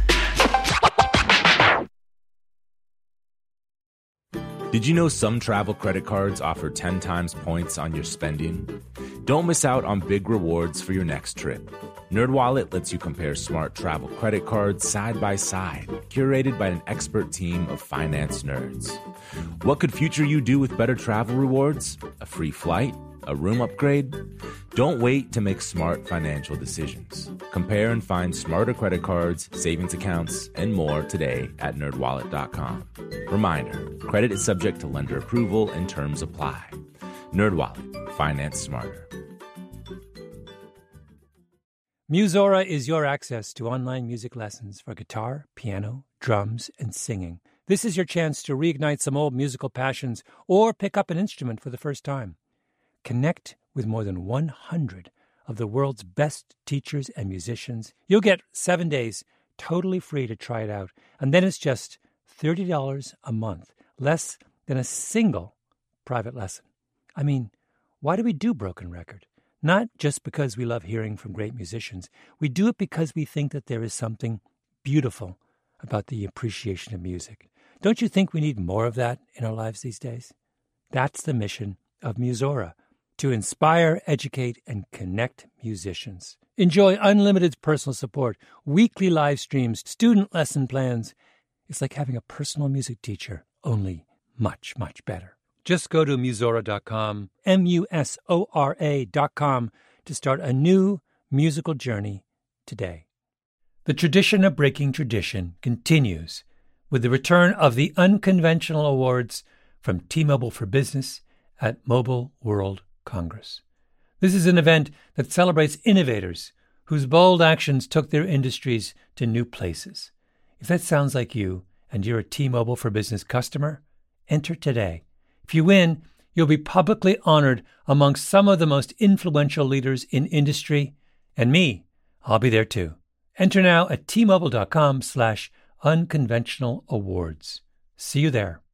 Did you know some travel credit cards offer ten times points on your spending? Don't miss out on big rewards for your next trip. NerdWallet lets you compare smart travel credit cards side by side, curated by an expert team of finance nerds. What could future you do with better travel rewards? A free flight? A room upgrade? Don't wait to make smart financial decisions. Compare and find smarter credit cards, savings accounts, and more today at nerd wallet dot com. Reminder, credit is subject to lender approval and terms apply. NerdWallet, finance smarter. Musora is your access to online music lessons for guitar, piano, drums, and singing. This is your chance to reignite some old musical passions or pick up an instrument for the first time. Connect with more than one hundred of the world's best teachers and musicians. You'll get seven days totally free to try it out, and then it's just thirty dollars a month, less than a single private lesson. I mean, why do we do Broken Record? Not just because we love hearing from great musicians. We do it because we think that there is something beautiful about the appreciation of music. Don't you think we need more of that in our lives these days? That's the mission of Musora, to inspire, educate, and connect musicians. Enjoy unlimited personal support, weekly live streams, student lesson plans. It's like having a personal music teacher, only much, much better. Just go to musora dot com, M U S O R A dot com, to start a new musical journey today. The tradition of breaking tradition continues with the return of the Unconventional Awards from T-Mobile for Business at Mobile World Congress. This is an event that celebrates innovators whose bold actions took their industries to new places. If that sounds like you and you're a T-Mobile for Business customer, enter today. If you win, you'll be publicly honored amongst some of the most influential leaders in industry. And me, I'll be there too. Enter now at T Mobile dot com slash unconventional awards. See you there.